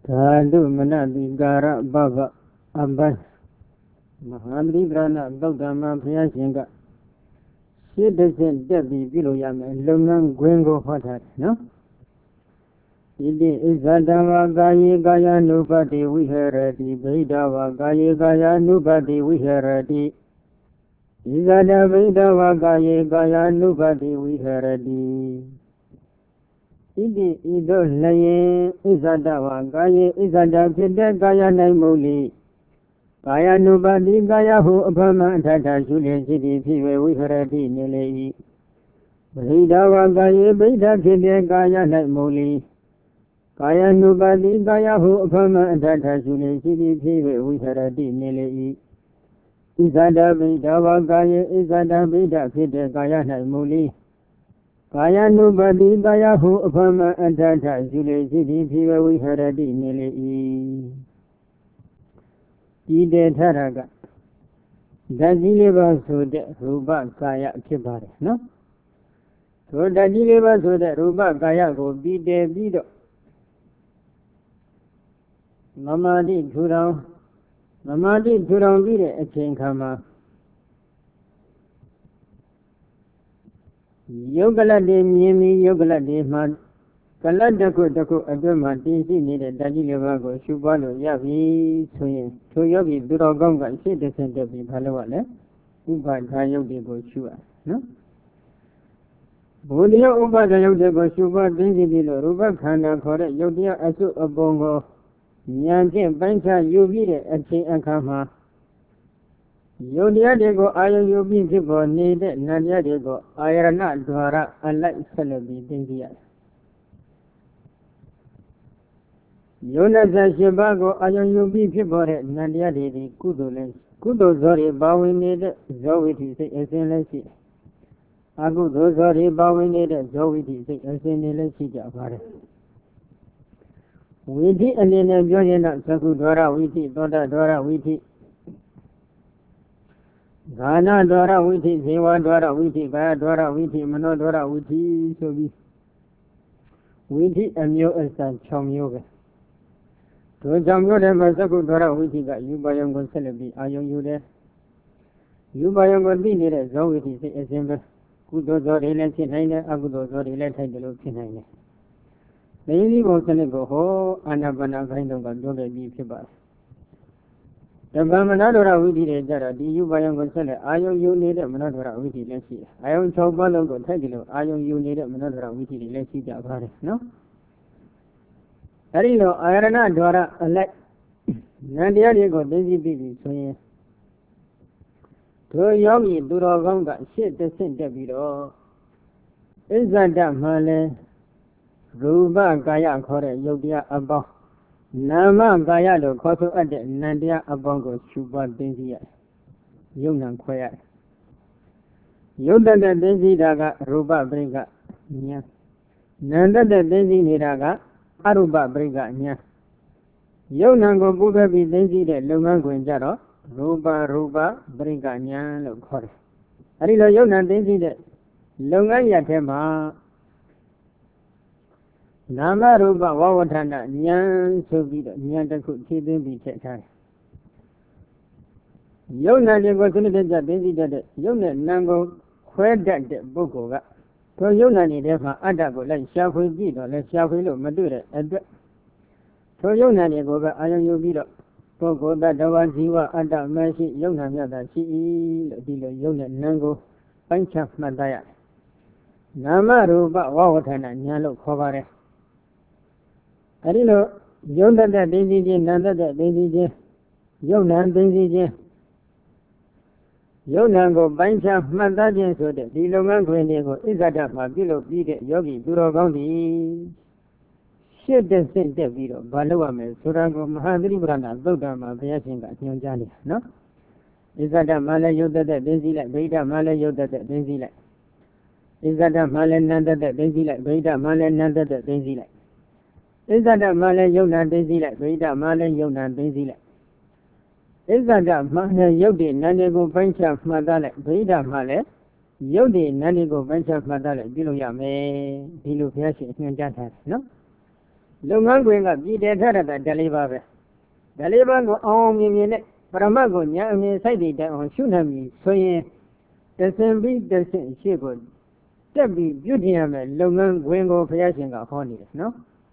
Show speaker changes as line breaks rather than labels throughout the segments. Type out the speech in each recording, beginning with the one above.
Dhadu Manadikara Baba Abbas Mahamrigrana Gautama Priyashinga Citizen Debbie Biloyam Lungan Gwengo Hotat, no? Idi Izadava Gaye Gaya Nupati Viharati Vedava Gaye Gaya Nupati Viharati Izada Vedava Gaye Gaya Nupati Viharati Idi Ido Laye Izadava Gaye Izada Pita Gaya Naimuli Gaya Nupati Gaya Hu Abhama Tata Shuli Siti Pive Viharati Nilei Vedava Gaye Pita Pita Gaya Naimuli Gaya Nupati Gaya Hu Abhama Tata Shuli Siti Pive Viharati Nilei Izada Vedava Gaye Izada Pita Pita Gaya Naimuli Gaya Nupati Gaya Hu Abhama Tata Shuli Siti Pive Viharati Nilei Ide Taraga Dajileva Sude Ruba Gaya Kibare, no? So Dajileva Sude Ruba Gaya go Bide Bido Mamadi Turang Bide Echenkama Yogala de Mimi Yogala de Man Kaladako Dako Adama Disi needed Dajileva go Shubano Yavi Suyin to Yogi Durogonga citizen to be Palawale Uba Tayogi go Shua, no? Budia Uba Tayogi go Shuba Disi Ruba Kana Kore Yodia Asu Abongo Yanjin Banka Yubi Eche Akama Yodia de go Ayo Yubi Zibo needed Nadia de go Ayana Dwara unlike Celebi Dindia Yonasa Shibago Ayon Yubi Pibore Nadia de Kudo Zori bowing needed Zowiti Esenlesi Agudo Zori bowing needed Zowiti Esenlesi Javare Witi and in a Jojana Sakudora Witi Dora Dora Witi Gana Dora Witi Zewa Dora Witi Gaya Dora Witi Manodora Witi Sobi Witi and Yo Elsa Chom Yoga To Jamgo de Masakudora Witi got Yubayango Celebi Ayon Yude Yubayango Dine Zowiti Esember Kudo Zori Lensinine Agudo Zori Letagalo Pinine Maybe Mosanego Ho Anabana kind of Dole B. Pibas. The Bamanadora Witi Jara, the Yubayango Cele, Ayon you need a Manadora Witi Lensi. I own Chobalo Tagilo, Ayon you need a Manadora Witi Lensi Javare, no? Arilo, Irana Dora, elect Nadia go Daisy Bibi, so to Yogi Durogonga, shit the Saint Davido. Is that Male? Ruba Gaya Kore Yogia Abba Nama Gaya do Koto at the Nadia Abongo Shuba Dizia Yunan Quaya Yoda the Daisy Daga Ruba Briga Nya Nanda the Daisy Niraga Aruba Briga Nya Yonango Buga be Daisy the Lungan Guinjaro Ruba Briga Nya Lokore Arilo Yonan Daisy the Lungan Yatema Nama Ruba Wawatana, Nyan Sobida, Nyantaku, Kidin be checked. Yona was in the Daisy that Yona Nango, where that Bogoga. To Yona need ever Adago, like Shafu Gido, like Shafu Madura, and to Yona Goga, Iron Yubido, Bogo, that Dava Ziva, Ada Mercy, Yona Yada, she Dilo Yona Nango, Pancha Madaya. Nama Ruba Wawatana, Nyalo Kovare. Arilo, Yonda that Daisy, Nanda that Daisy, Yonan Daisy, Yonango, Bancha, Mandajan, so that the Loman Grenego is at a Mabilo, Bide, Yogi, Durogondi, Shit the Saint Davido, Balawame, Surango, Mahadri Brana, Dogama, Yasinga, Yonjani, no? Is that a Mala Yoda that Daisy like Beta Mala Yoda that Daisy like? Is that a Malananda that Daisy like Beta Malananda that Daisy like? Is that a Malay Yona Daisy like Beta Malay Yona Daisy like? Is that a Malay Yodi Nanigo Bencha Madale Beta Malay Yodi Nanigo Bencha Madale Biloyame Bilu Piashi Jata, no? လုပ်ငန်းခွင်ကပြည်တယ်ထားတဲ့ဓလေးပါပဲဓလေးပါကိုအောင်မြင်မြင်နဲ့ပရမတ်ကိုဉာဏ်အမြင်စိုက်တည်တဲ့အောင်ရှုနိုင်ပြီဆိုရင်တဆင်ပြီးတဆင်ရှိကိုတက်ပြီးပြုတင်ရမယ်လုပ်ငန်းခွင်ကိုဘုရားရှင်ကဟောနေတယ်နော်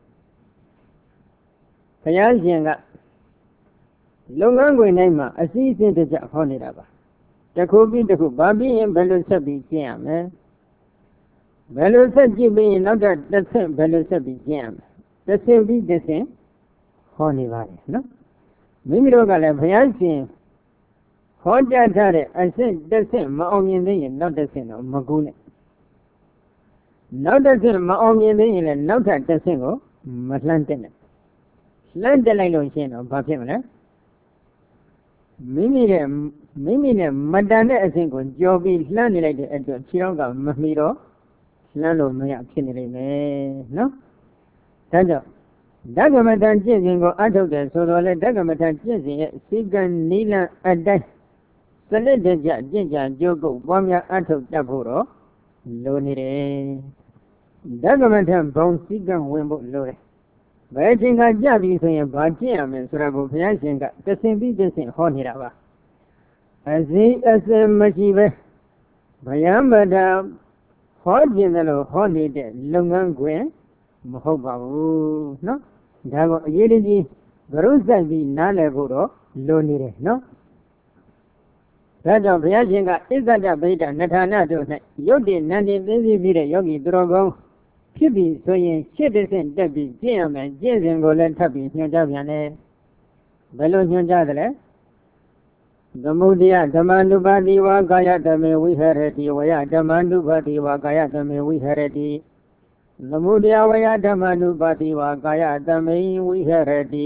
ဘုရားရှင်ကလုပ်ငန်းခွင်တိုင်းမှာအစည်းအဝေးတစ်ချက်ဟောနေတာပါတစ်ခုပြီးတစ်ခုဘာပြီးရင်ဘယ်လိုဆက်ပြီးကျင့်ရမလဲဘယ်လိုဆက်ကြည့်ပြီးရင်နောက်တစ်ဆင့်ဘယ်လိုဆက်ပြီးကျင့်ရမလဲတစ်ဆင့်ပြီးတစ်ဆင့်ဟောနေပါတယ်နော်မိမိတို့ကလည်းဘုရားရှင်ဟောကြားထားတဲ့အဆင့်တစ်ဆင့်မအောင်မြင်သေးရင်နောက်တစ်ဆင့်တော့မကူးနဲ့နောက်တစ်ဆင့်မအောင်မြင်သေးရင်လည်းနောက်ထပ်တစ်ဆင့်ကိုမလှမ်းတက်နဲ့လှမ်းတက်လိုက်လို့ရှိရင်တော့ဘာဖြစ်မလဲမိမိနဲ့မတန်တဲ့အဆင့်ကိုကြော်ပြီးလှမ်းနေလိုက်တဲ့အတွက်ခြေထောက်ကမမီတော့လှမ်းလို့မရဖြစ်နေလိမ့်မယ်နော်ဒါကြောင့်ဓကမထံကျင့်စဉ်ကိုအထုတ်တယ်ဆိုတော့လေဓကမထံကျင့်စဉ်ရဲ့စိကံနိလန်အတိုင်းစနစ်တကျကျင့်ကြံကြိုးကုပ်ပွားများအထုတ်တတ်ဖို့တော့လိုနေတယ်ဓကမထံဘုံစိကံဝင်ဖို့လိုတယ်ဘယ်ချိန်ကကြပြီဆိုရင်ဘာကျင့်ရမလဲဆိုတာကိုဘုရားရှင်ကတဆင်ပြီးတဆင်ဟောနေတာပါအစီအစဉ်မရှိပဲဗယံပဒဟောခြင်းတယ်လို့ဟောနေတဲ့လုပ်ငန်းခွင်မဟုတ်ပါဘူးနော်ဒါကိုအရေးကြီးဂရုစိုက်ပြီးနားလည်ဖို့တော့လိုနေတယ်နော်ဒါကြောင့်ဘုရားရှင်ကဣဇဒဗိဒ္ဓနထာဏတို့၌ယုတ်တိနန္တိသိသိပြီးတဲ့ယောဂီသူတော်ကောင်းဖြစ်ပြီဆိုရင်ရှစ်တစ်ဆင့်တက်ပြီးကျင့်ရမယ်ကျင့်စဉ်ကိုလည်းထပ်ပြီးညွှန်ကြားပြန်တယ်ဘယ်လိုညွှန်ကြားသလဲသမုဒယဓမ္မနုပါတိဝါကာယတမေဝိဟရတိဝယဓမ္မနုပါတိဝါကာယတမေဝိဟရတိသမုဒယဝယဓမ္မနုပါတိဝါကာယတမေဝိဟရတိ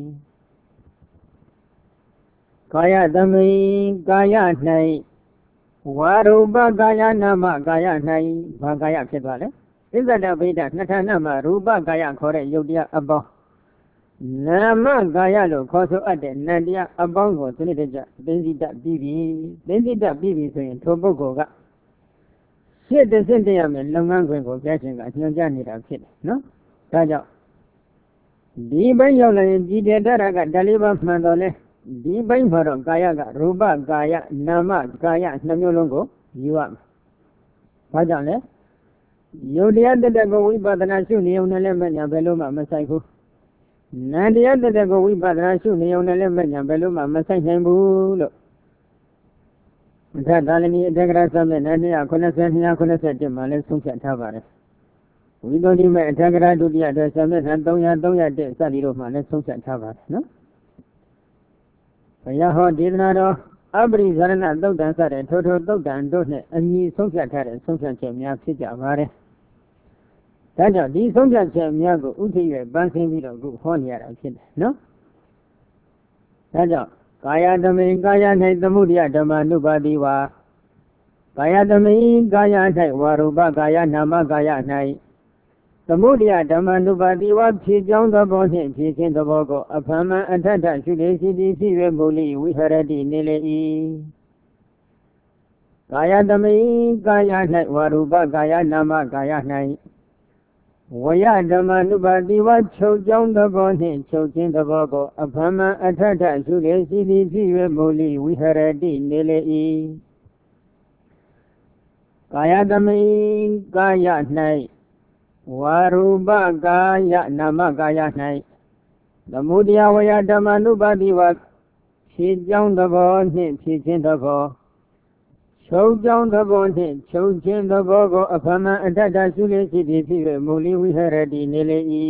ကာယတမေကာယ၌ဝါရူပကာယနာမကာယ၌ဘာကာယဖြစ်သွားလဲဣဇဒဗိဒ္ဓနှစ်ဌာနမှာရူပကာယခေါ်တဲ့ယုတ်တရားအပေါင်းနာမကာယလို့ခေါ်ဆိုအပ်တဲ့နံတရားအပေါင်းကိုစနစ်တကျသိသိတပြီးပြီသိသိတပြီးပြီဆိုရင်ထိုပုဂ္ဂိုလ်ကရှစ်တစ်ဆင့်တည်းရမယ်လုပ်ငန်းခွင်ကိုဘုရားရှင်ကညွှန်ကြားနေတာဖြစ်တယ်နော်ဒါကြောင့်ဒီဘက်ရောက်လာရင်ဒီတေတရကဓလေးပါမှန်တော်လဲဒီဘက်မှာတော့ကာယကရူပကာယနာမကာယနှစ်မျိုးလုံးကိုယူရမယ်ဘာကြောင့်လဲယုတ်တရားတတကိုဝိပဿနာရှုနေုံနဲ့လည်းမညာဘယ်လိုမှမဆိုင်ဘူးနန္တရားတတကိုဝိပဿနာရှုနေုံနဲ့လည်းမညာဘယ်လိုမှမဆိုင်နိုင်ဘူးလို့သတ္တသာလနီအတ္တကရသမနဲ့292-291မှာလည်းဆုံးဖြတ်ထားပါတယ်ဝိသုဒ္ဓိမဲ့အတ္တကရဒုတိယအတွက်သမနဲ့300-301စသည်တို့မှာလည်းဆုံးဖြတ်ထားပါတယ်နော်ဘုရားဟောဒေသနာတော်အပရိဇရဏသုတ်တံစတဲ့ထိုထိုသုတ်တံတို့နဲ့အညီဆုံးဖြတ်ထားတဲ့ဆုံးဖြတ်ချက်များဖြစ်ကြပါတယ်ဒါကြောင့်ဒီဆုံးဖြတ်ချက်များကိုဥထိပ်ရပန်းဆင်းပြီးတော့ခုဟောနေရတာဖြစ်တယ်နော်ဒါကြောင့်ကာယတမိကာယ၌သမုဒယဓမ္မနုပါတိဝါကာယတမိကာယ၌ဝါရူပကာယနာမကာယ၌သမုဒယဓမ္မနုပါတိဝါဖြည့်ကြောင်းသဘောနှင့်ဖြည့်ခြင်းသဘောကိုအဖမ္မအထထရှုလေရှိသည်ဖြစ်၍မူလိဝိဟရတိနေလေ၏ကာယတမိကာယ၌ဝါရူပကာယနာမကာယ၌ဝယဓမ္မနုပါတိဝချုပ်ကြောင်းသဘောနှင့်ချုပ်ခြင်းသဘောကိုအဖမ္မအထထရှုလေရှိသည်ဖြစ်၍မူလိဝိဟရတိနေလေ၏ကာယတမိကာယ၌ဝါရူပကာယနာမကာယ၌သမုဒယဝယဓမ္မနုပါတိဝဖြည့်ကြောင်းသဘောနှင့်ဖြည့်ခြင်းသဘောချုပ်ကြောင်းသဘောနှင့်ချုပ်ခြင်းသဘောကိုအဖမ္မအတ္တရှုလေရှိသည်ဖြစ်၍မူလိဝိဟရတိနေလေ၏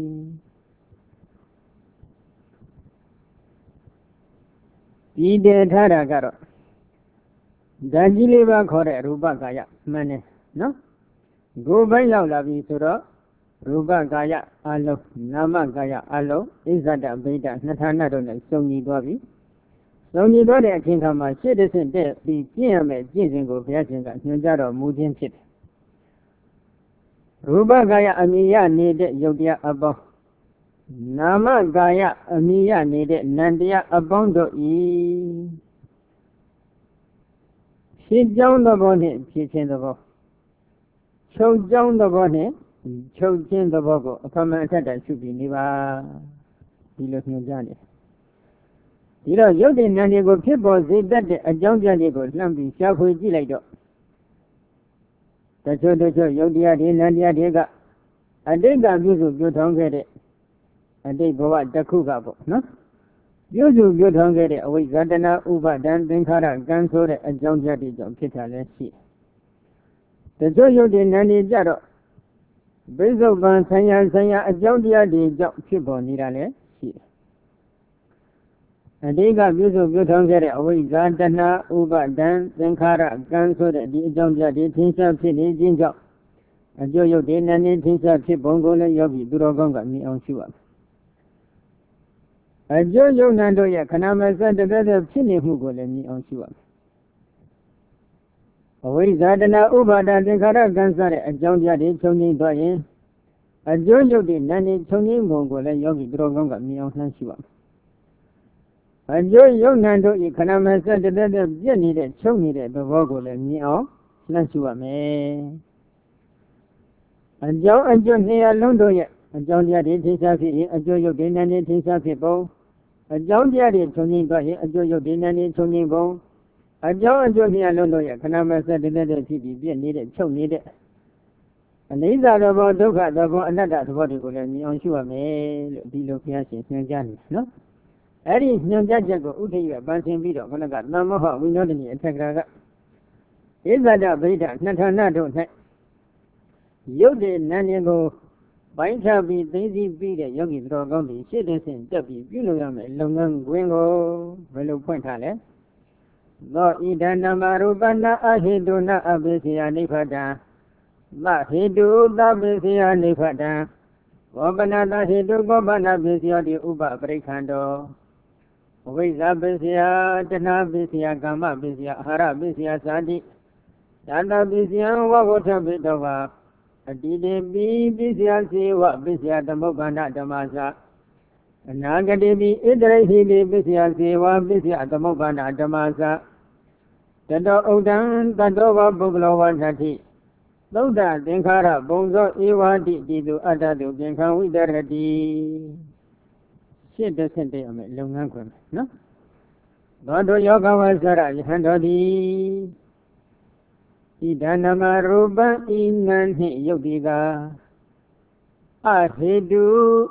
ဒီတေထားတာကတော့ဓာတ်ကြီးလေးပါခေါ်တဲ့ရူပကာယမှန်တယ်နော်ကိုယ်ပိုင်းရောက်လာပြီဆိုတော့ရူပကာယအလုံးနာမကာယအလုံးဣဇဒဗိဒ္ဓနှစ်ဌာနတို့နဲ့စုံညီသွားပြီစုံညီသွားတဲ့အချိန်ခါမှာရှစ်တစ်ဆင့်တက်ပြီးကျင့်ရမယ်ကျင့်စဉ်ကိုဘုရားရှင်ကညွှန်ကြားတော်မူခြင်းဖြစ်တယ်ရူပကာယအမြင်ရနေတဲ့ယုတ်တရားအပေါင်းနာမကာယအမြင်ရနေတဲ့နန္တရားအပေါင်းတို့ဤဖြည့်ကြောင်းသဘောနှင့်ဖြည့်ခြင်းသဘောချုပ်ကြောင်းသဘောနှင့်ချုပ်ချင်းသဘောကိုအခမအထက်တရှုပြီးနေပါဒီလိုညွှန်ကြားနေဒီတော့ယုတ်တဲ့နာမ်တွေကိုဖြစ်ပေါ်စေတတ်တဲ့အကြောင်းပြတွေကိုလှမ်းပြီးရှာဖွေကြည့်လိုက်တော့တချို့ယုတ်တရားတွေနာမ်တရားတွေကအတိတ်ကပြုစုပြုထောင်ခဲ့တဲ့အတိတ်ဘဝတစ်ခုကပေါ့နော်ပြုစုပြုထောင်ခဲ့တဲ့အဝိဇ္ဇတနာဥပါဒံသင်္ခါရကံဆိုတဲ့အကြောင်းပြတွေကြောင့်ဖြစ်တာလည်းရှိတချို့ယုတ်တဲ့နာမ်တွေကြတော့ဘိသုပန်ဆံရအကြောင်းတရားတွေကြောင့်ဖြစ်ပေါ်နေတာလည်းရှိတယ်အတိတ်ကပြုစုပြုထောင်ခဲ့တဲ့အဝိဇ္ဇတနာဥပါဒံသင်္ခါရကံဆိုတဲ့ဒီအကြောင်းတရားတွေသင်္ချာဖြစ်နေခြင်းကြောင့်အကျိုးယုတ်တဲ့နာမ်တွေသင်္ချာဖြစ်ပုံကိုလည်းယောဂီသူတော်ကောင်းကမြင်အောင်ရှုရမယ်အကျိုးယုတ်နံတို့ရဲ့ခဏမဆက်တည်းဖြစ်နေမှုကိုလည်းမြင်အောင်ရှုရမယ်အဝိဇ္ဇာတနာဥပါဒသင်္ခါရကံစတဲ့အကြောင်းတရားတွေချုပ်ငြိမ်းသွားရင်အကျိုးယုတ်တဲ့နာမ်တွေချုပ်ငြိမ်းပုံကိုလည်းယောဂီသူတော်ကောင်းကမြင်အောင်နှမ်းရှုရမယ်အကျိုးယုတ်နံတို့၏ခဏမဆက်တည်းပြည့်နေတဲ့ချုပ်နေတဲ့သဘောကိုလည်းမြင်အောင်နှမ်းရှုရမယ်အကြောင်းအကျိုးနှစ်ရလုံးတို့ရဲ့အကြောင်းတရားတွေထိရှားဖြစ်ရင်အကျိုးယုတ်တဲ့နာမ်တွေထိရှားဖြစ်ပုံအကြောင်းတရားတွေချုပ်ငြိမ်းသွားရင်အကျိုးယုတ်တဲ့နာမ်တွေချုပ်ငြိမ်းပုံအကြောင်းအကျိုးနှစ်ရလုံးတို့ရဲ့ခဏမဆက်တည်းဖြစ်ပြီးပြည့်နေတဲ့ချုပ်နေတဲ့အနိစ္စသဘောဒုက္ခသဘောအနတ္တသဘောတွေကိုလည်းမြင်အောင်ရှုရမယ်လို့ဒီလိုဘုရားရှင်ညွှန်ကြားနေနော်အဲ့ဒီညွှန်ကြားချက်ကိုဥထိပ်ကပန်းဆင်ပြီးတော့ခဏကသမ္မောဟဝိနောဒနိအထက်ကရာကဣဇဒဗိဒ္ဓနှစ်ဌာနတို့၌ယုတ်တဲ့နာမ်တွေကိုပိုင်းခြားပြီးသိသိပြီးတဲ့ယောဂီတော်ကောင်းတွေရှေ့တဲ့ဆင့်တက်ပြီးပြုလုပ်ရမယ်လုပ်ငန်းခွင်ကိုဘယ်လိုဖွင့်ထားလဲသောဣဒံနမရူပနာအဟိတုနာအပိစိယနိဗ္ဗတံသဟိတုသပိစိယနိဗ္ဗတံဘောပနာသဟိတုဘောပနာပိစိယတိဥပပရိက္ခန္တောအဝိဇ္ဇပိစိယတဏှာပိစိယကာမပိစိယအာဟာရပိစိယသာတိတတပိစိယဝဝဋ္ဌပိတောဝါအတိတေပိပိစိယစေဝပိစိယသမုပ္ပန္နဓမ္မသအနာဂတိပိဣတရိဟိတိပိစိယစေဝပိစိယသမုပ္ပန္နဓမ္မသတတောဥဒ္ဒံတတောဝပုဂ္ဂလောဝဋ္ဌတိသုဒ္ဓသင်္ခါရပုံဇောဧဝတိတိတုအတ္တတုပြင်ခံဝိတရတိရှစ်တစ်ဆင့်တည်းအမယ်လုပ်ငန်းခွင်နော်သောတောယောဂဝဆရယဟန်တော်သည်ဣဒနမရူပံဤနံနှင့်ယုတ်တိကအဟိတု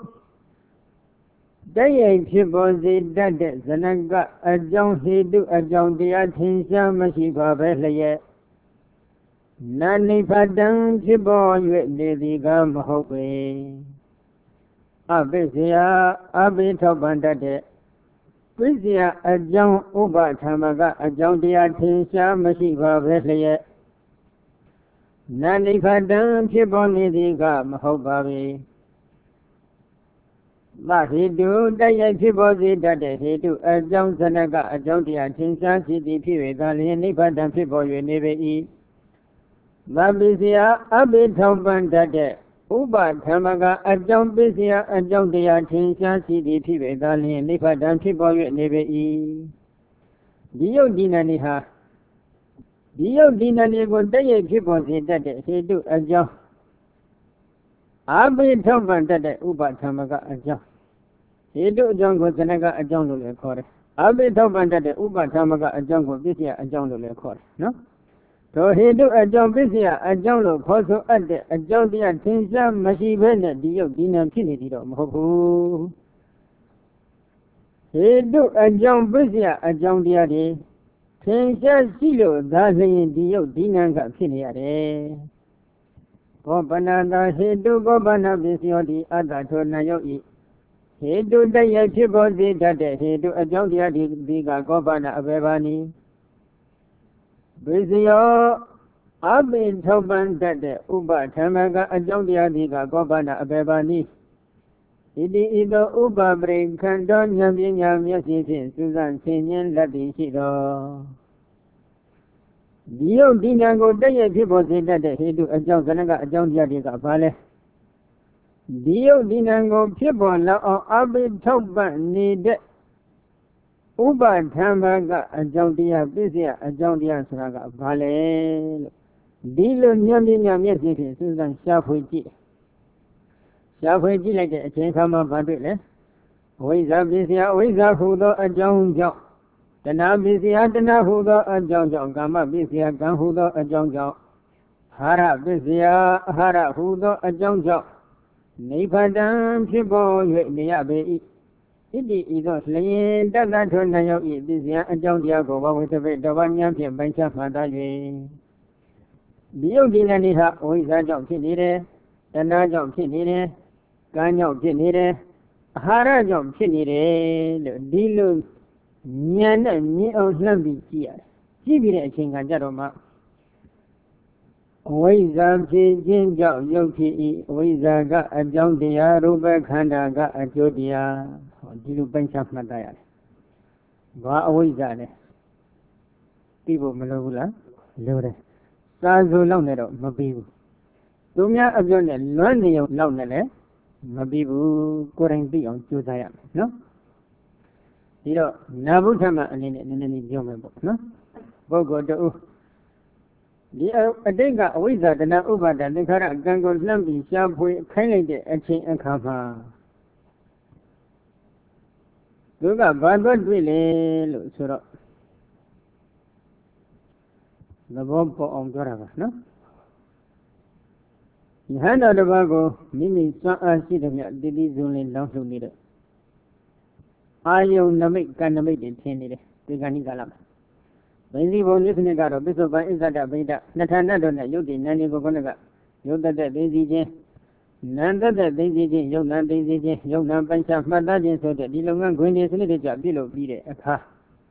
တည့်ရိပ်ဖြစ်ပေါ်စေတတ်တဲ့ဇနကအကြောင်းဟိတုအကြောင်းတရားထင်ရှားမရှိပါပဲလျက်နာနိဖတံဖြစ်ပေါ်၍နေသည်ကမဟုတ်ပေအပိစယအပိထောက်ပံတတ်တဲ့ပိစယအကြောင်းဥပธรรมကအကြောင်းတရားထင်ရှားမရှိပါပဲလျက်နာနိဖတံဖြစ်ပေါ်နေသည်ကမဟုတ်ပါပေသဟိတုတိုက်ရိုက်ဖြစ်ပေါ်စေတတ်တဲ့ဟိတုအကြောင်းဇနကအကြောင်းတရားထင်ရှားရှိသည်ဖြစ်၍သာလျှင်နိဗ္ဗာန်ဖြစ်ပေါ်၍နေပေ၏သဗ္ဗိစယအပိထောက်ပံတတ်တဲ့ဥပธรรมကအကြောင်းပစ္စယအကြောင်းတရားထင်ရှားရှိသည်ဖြစ်၍သာလျှင်နိဗ္ဗာန်ဖြစ်ပေါ်၍နေပေ၏ဒီယုတ်ဒီနန္ဒီဟာဒီယုတ်ဒီနန္ဒီကိုတိုက်ရိုက်ဖြစ်ပေါ်စေတတ်တဲ့ဟိတုအကြောင်းအပိထောက်ပံတတ်တဲ့ဥပธรรมကအကြောင်းဟိတုအကြောင်းကိုဇနကအကြောင်းလို့လည်းခေါ်တယ်အပိထောက်ပံတတ်တဲ့ဥပธรรมကအကြောင်းကိုပစ္စယအကြောင်းလို့လည်းခေါ်တယ်နော်တို့ဟိတုအကြောင်းပစ္စယအကြောင်းလို့ခေါ်ဆိုအပ်တဲ့အကြောင်းတရားသင်္ချာမရှိဘဲနဲ့ဒီယုတ်ဒီနံဖြစ်နေသည်တော့မဟုတ်ဘူးဟိတုအကြောင်းပစ္စယအကြောင်းတရားတွေသင်္ချာရှိလို့ဒါလျင်ဒီယုတ်ဒီနံကဖြစ်နေရတယ်ဘောပနာတာဟိတုဘောပနာပစ္စယောတိအတ္တထောနယုတ်ဤဟိတုတည်းရဖြစ်ပေါ်စေတတ်တဲ့ဟိတုအကြောင်းတရားဒီကကောပနာအဘေဘာနိပစ္စယောအပိထောက်ပံတတ်တဲ့ဥပธรรมကအကြောင်းတရားဒီကကောပနာအဘေဘာနိဣတိဣသောဥပပရိခန္တောဉာဏ်ပညာမျက်စိဖြင့်စူးစမ်းဆင်ခြင်လက်တည်ရှိတော်ဒီယုတ်ဒီနံကိုတည့်ရဖြစ်ပေါ်စေတတ်တဲ့ဟိတုအကြောင်းဇနကအကြောင်းတရားတွေကဘာလဲဒီယုတ်ဒီနံကိုဖြစ်ပေါ်လောက်အောင်အပိထောက်ပံနေတဲ့ဥပธรรมကအကြောင်းတရားပစ္စယအကြောင်းတရားဆိုတာကဘာလဲလို့ဒီလိုဉာဏ်ပညာမျက်စိဖြင့်စူးစမ်းရှာဖွေကြည့်ရှားဖွေကြည့်လိုက်တဲ့အချိန်ခါမှာဘာတွေ့လဲအဝိဇ္ဇာပစ္စယအဝိဇ္ဇာဟူသောအကြောင်းကြောင့်တဏှာပစ္စယတဏှာဟူသောအကြောင်းကြောင့်ကာမပစ္စယကံဟူသောအကြောင်းကြောင့်အာဟာရပစ္စယအာဟာရဟူသောအကြောင်းကြောင့်နိဗ္ဗာန်ဖြစ်ပေါ်၍နေရပေ၏ဣတိဤသို့လျင်တတ္တထွန်းနိုင်ရောက်၏ပစ္စယအကြောင်းတရားကိုဘဝိသပိတဘာဉာဏ်ဖြင့်ပိုင်းခြားမှတ်သား၍ဒီယုတ်ဒီနည်းဟာအဝိဇ္ဇာကြောင့်ဖြစ်နေတယ်တဏှာကြောင့်ဖြစ်နေတယ်ကံကြောင့်ဖြစ်နေတယ်အာဟာရကြောင့်ဖြစ်နေတယ်လို့ဒီလိုဉာဏ်နဲ့မြင်အောင်လှမ်းပြီးကြည့်ရတယ်ကြည့်ပြီးတဲ့အချိန်ကကြတော့မှအဝိဇ္ဇာဖြစ်ခြင်းကြောင့်ယုတ်ဖြစ်၏အဝိဇ္ဇာကအကြောင်းတရားရူပခန္ဓာကအကျိုးတရားဒီလိုပိုင်းခြားမှတ်သားရတယ်ဘာအဝိဇ္ဇာလဲသိဖို့မလိုဘူးလားလိုတယ်စာဆိုလောက်နဲ့တော့မပြီးဘူးသူများအပြောနဲ့လွမ်းနေအောင်လောက်နဲ့လည်းမပြီးဘူးကိုယ်တိုင်သိအောင်ကြိုးစားရမယ်နော်ဒီတော့နာဘုထမအနေနဲ့နည်းနည်းလေးပြောမယ်ပေါ့နော်ပုဂ္ဂိုလ်တူဒီအတိတ်ကအဝိဇ္ဇာတဏှာဥပါဒသင်္ခါရကံကိုလှမ်းပြီးရှားဖွေခိုင်းလိုက်တဲ့အချိန်အခါမှာသူကဘာတော့တွေ့လေလို့ဆိုတော့သဘောပေါအောင်ပြောတာပါနော်ယဟန်တော်တစ်ပါးကိုမိမိစွမ်းအားရှိတဲ့မြတ်တည်တည်စုံလင်လောင်းလှုပ်နေတဲ့အာယုန်နမိတ်ကံနမိတ်တွေထင်နေတယ်ဒီကဏ္ဍကာလမှာဘိသိဘုံနိစ္စနကတော့ပစ္စုပန်ဣဇဒဗိဒနှစ်ဌာနတို့နဲ့ယုတ်တိနန္ဒီကိုကယုတ်တတ်တဲ့သိသိချင်းနန္တတဲ့သိသိချင်းယုတ်နံသိသိချင်းယုတ်နံပိုင်းခြားမှတ်သားခြင်းဆိုတဲ့ဒီလုပ်ငန်းခွင်တွေစနစ်တကျပြုလုပ်ပြီးတဲ့အခါ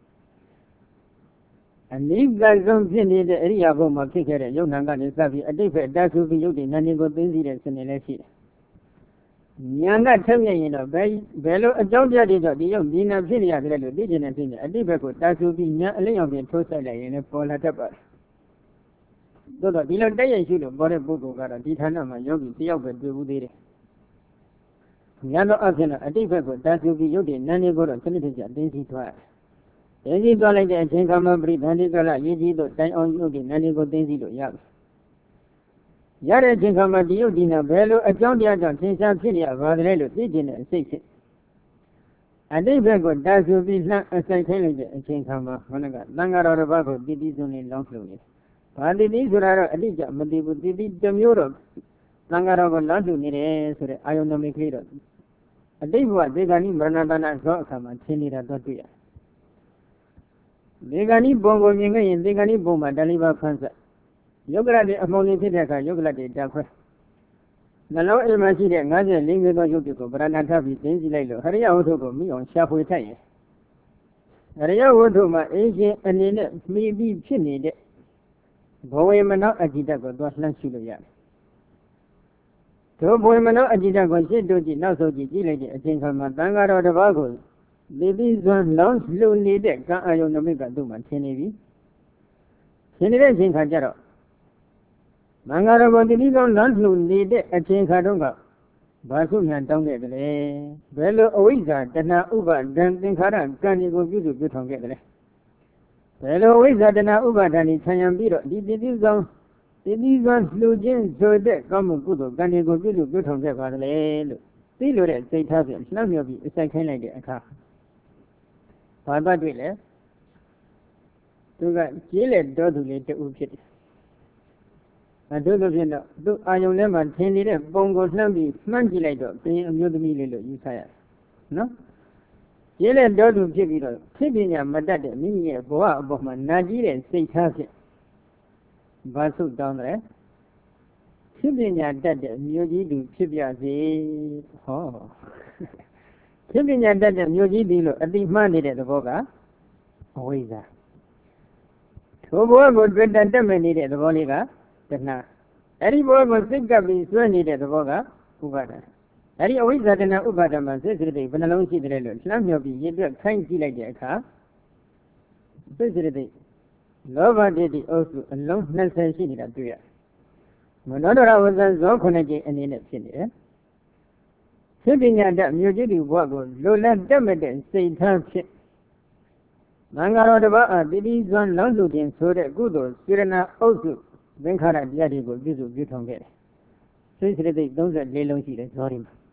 အနိစ္စဆုံးဖြစ်နေတဲ့အရိယာဘုံမှာဖြစ်ခဲ့တဲ့ယုတ်နံကနေစပြီးအတိတ်ဘက်တသုပြီးယုတ်တိနန္ဒီကိုသိသိတဲ့စနစ်လည်းရှိတယ်ဉာဏ်ကထက်မြက်ရင်တော့ဘယ်လိုအကြောင်းပြတဲ့ကြောင့်ဒီယုတ်ဒီနံဖြစ်နေရတယ်လို့သိကျင်နေဖြစ်နေအတိတ်ဘက်ကိုတသုပြီးဉာဏ်အလင်းအောင်ပြင်ထိုးဆိုင်လိုက်ရင်လည်းပေါ်လာတတ်ပါတယ်သို့တော့ဒီလိုတိုက်ရိုက်ရှိလို့ပေါ်တဲ့ပုဂ္ဂိုလ်ကတော့ဒီဌာနမှာယောဂီတယောက်ပဲတွေ့ဘူးသေးတယ်ဉာဏ်တော့အဖြစ်နဲ့အတိတ်ဘက်ကိုတသုပြီးယုတ်တိနန္ဒီကိုတော့စနစ်တကျသိသိသွားတယ်သိသိသွားလိုက်တဲ့အချိန်ခါမှာပရိသန္တိကလရည်ကြီးတို့တိုင်အောင်ယုတ်တိနန္ဒီကိုသိသိလို့ရပြီရတဲ့အချိန်ခါမှာဒီယုတ်ဒီနာဘယ်လိုအကြောင်းတရားကြောင့်သင်္ချာဖြစ်နေရပါတယ်လို့သိကျင်တဲ့အစိတ်ဖြစ်အတိတ်ဘက်ကိုတာဆူပြီးလှမ်းအစိုက်ခိုင်းလိုက်တဲ့အချိန်ခါမှာခொနကသံဃာတော်တစ်ပါးကိုတည်တည်ဆုံးလေးလောင်းလှုပ်နေဘာတည်တည်ဆိုတာတော့အတိတ်ကမတည်ဘူးတည်တည်တစ်မျိုးတော့သံဃာတော်ကိုလောင်းလှုပ်နေတယ်ဆိုတဲ့အာယုန်နမိတ်ကလေးတော့အတိတ်ဘဝဒေဂာနိမရဏတနာဇောအခါမှာသင်နေတာတော့တွေ့ရတယ်ဒေဂာနိပုံကိုမြင်ခဲ့ရင်ဒေဂာနိပုံမှာတလိပါဖန်ဆက်ယုတ်ကလတ်တွေအမှောင်နေဖြစ်တဲ့အခါယုတ်ကလတ်တွေတက်ခွဲနှလုံးအိမ်မှာရှိတဲ့54မျိုးသောယုတ်တွေကိုပရဏာထပ်ပြီးသိသိလိုက်လို့ဟရိယဝတ္ထုကိုမိအောင်ရှာဖွေထိုက်ရင်ဟရိယဝတ္ထုမှာအင်းရှင်အနေနဲ့မှီပြီးဖြစ်နေတဲ့ဘဝေမနောအจิตကိုသွားလှမ်းရှုလို့ရတယ်ဒုဘဝေမနောအจิตကိုရှင်းတို့ကြည့်နောက်ဆုံးကြည့်လိုက်တဲ့အချိန်ခါမှာသံဃာတော်တစ်ပါးကိုသိသိစွမ်းလောင်းလှူနေတဲ့ကံအာယုန်နမိတ်ကသူ့မှာထင်နေပြီထင်နေတဲ့အချိန်ခါကျတော့မင်္ဂလာကိုတတိကောင်းလမ်းလှူနေတဲ့အချိန်ခါတုန်းကဘာစုညာတောင်းခဲ့တယ်လဲဘယ်လိုအဝိဇ္ဇာတဏှာဥပါဒံသင်္ခါရကံတွေကိုပြုစုပြုထောင်ခဲ့တယ်လဲဘယ်လိုအဝိဇ္ဇာတဏှာဥပါဒံကိုခြံရံပြီးတော့ဒီတတိကောင်းလှူခြင်းဆိုတဲ့ကောင်းမှုကုသိုလ်ကံတွေကိုပြုစုပြုထောင်ခဲ့ပါသလဲလို့သိလို့တဲ့စိတ်ထားဖြင့်နှောက်မြော်ပြီးအစိုက်ခိုင်းလိုက်တဲ့အခါဘာသွားတွေ့လဲသူကကြီးလက်တော်သူလေးတူဖြစ်တယ်တို့လိုဖြစ်တော့သူ့အာယုံထဲမှာထင်နေတဲ့ပုံကိုလှမ်းပြီးမှန်းကြည့်လိုက်တော့ပြင်အမျိုးသမီးလေးလို့ယူဆရတယ်နော်ရင်းတဲ့တော်သူဖြစ်ပြီးတော့ဖြစ်ပညာမတတ်တဲ့မိမိရဲ့ဘဝအပေါ်မှာနာကြီးတဲ့စိတ်ထားဖြင့်ဘာဆုတောင်းတယ်ဖြစ်ပညာတတ်တဲ့မြို့ကြီးသူဖြစ်ပြစေဟောဖြစ်ပညာတတ်တဲ့မြို့ကြီးသူလို့အတိမှန်းနေတဲ့သဘောကအဝိဇ္ဇာထိုဘဝကိုတွေ့တတ်မဲ့နေတဲ့သဘောလေးကတဏှာအဲ့ဒီဘောကိုစိတ်ကပ်ပြီးဆွဲနေတဲ့သဘောကဥပါဒံအဲ့ဒီအဝိဇ္ဇာတဏှာဥပါဒံမှာစိတ်စိတ်ဘယ်နှလုံးရှိတယ်လို့လှမ်းမြော်ပြီးရည်တွက်ခိုင်းကြည့်လိုက်တဲ့အခါစိတ်စိတ်လောဘဒိဋ္ဌိအုပ်စုအလုံး20ရှိနေတာတွေ့ရမနောဒရဝဇ္ဇဇော9ကြိမ်အနေနဲ့ဖြစ်နေတယ်ဖြစ်ပညာတတ်မြို့ကြီးသူဘဝကိုလိုလတ်တက်မဲ့တဲ့စိတ်ထားဖြစ်မင်္ဂလာတော်တစ်ပါးအားတတိဇွမ်းလောင်းစုခြင်းဆိုတဲ့ကုသိုလ်စေရနာအုပ်စုသင်္ခါရတရားတွေကိုပြုစုပြုထောင်ခဲ့တယ်စိတ်စိတ်34လုံးရှိတယ်ဇောဒီမှာ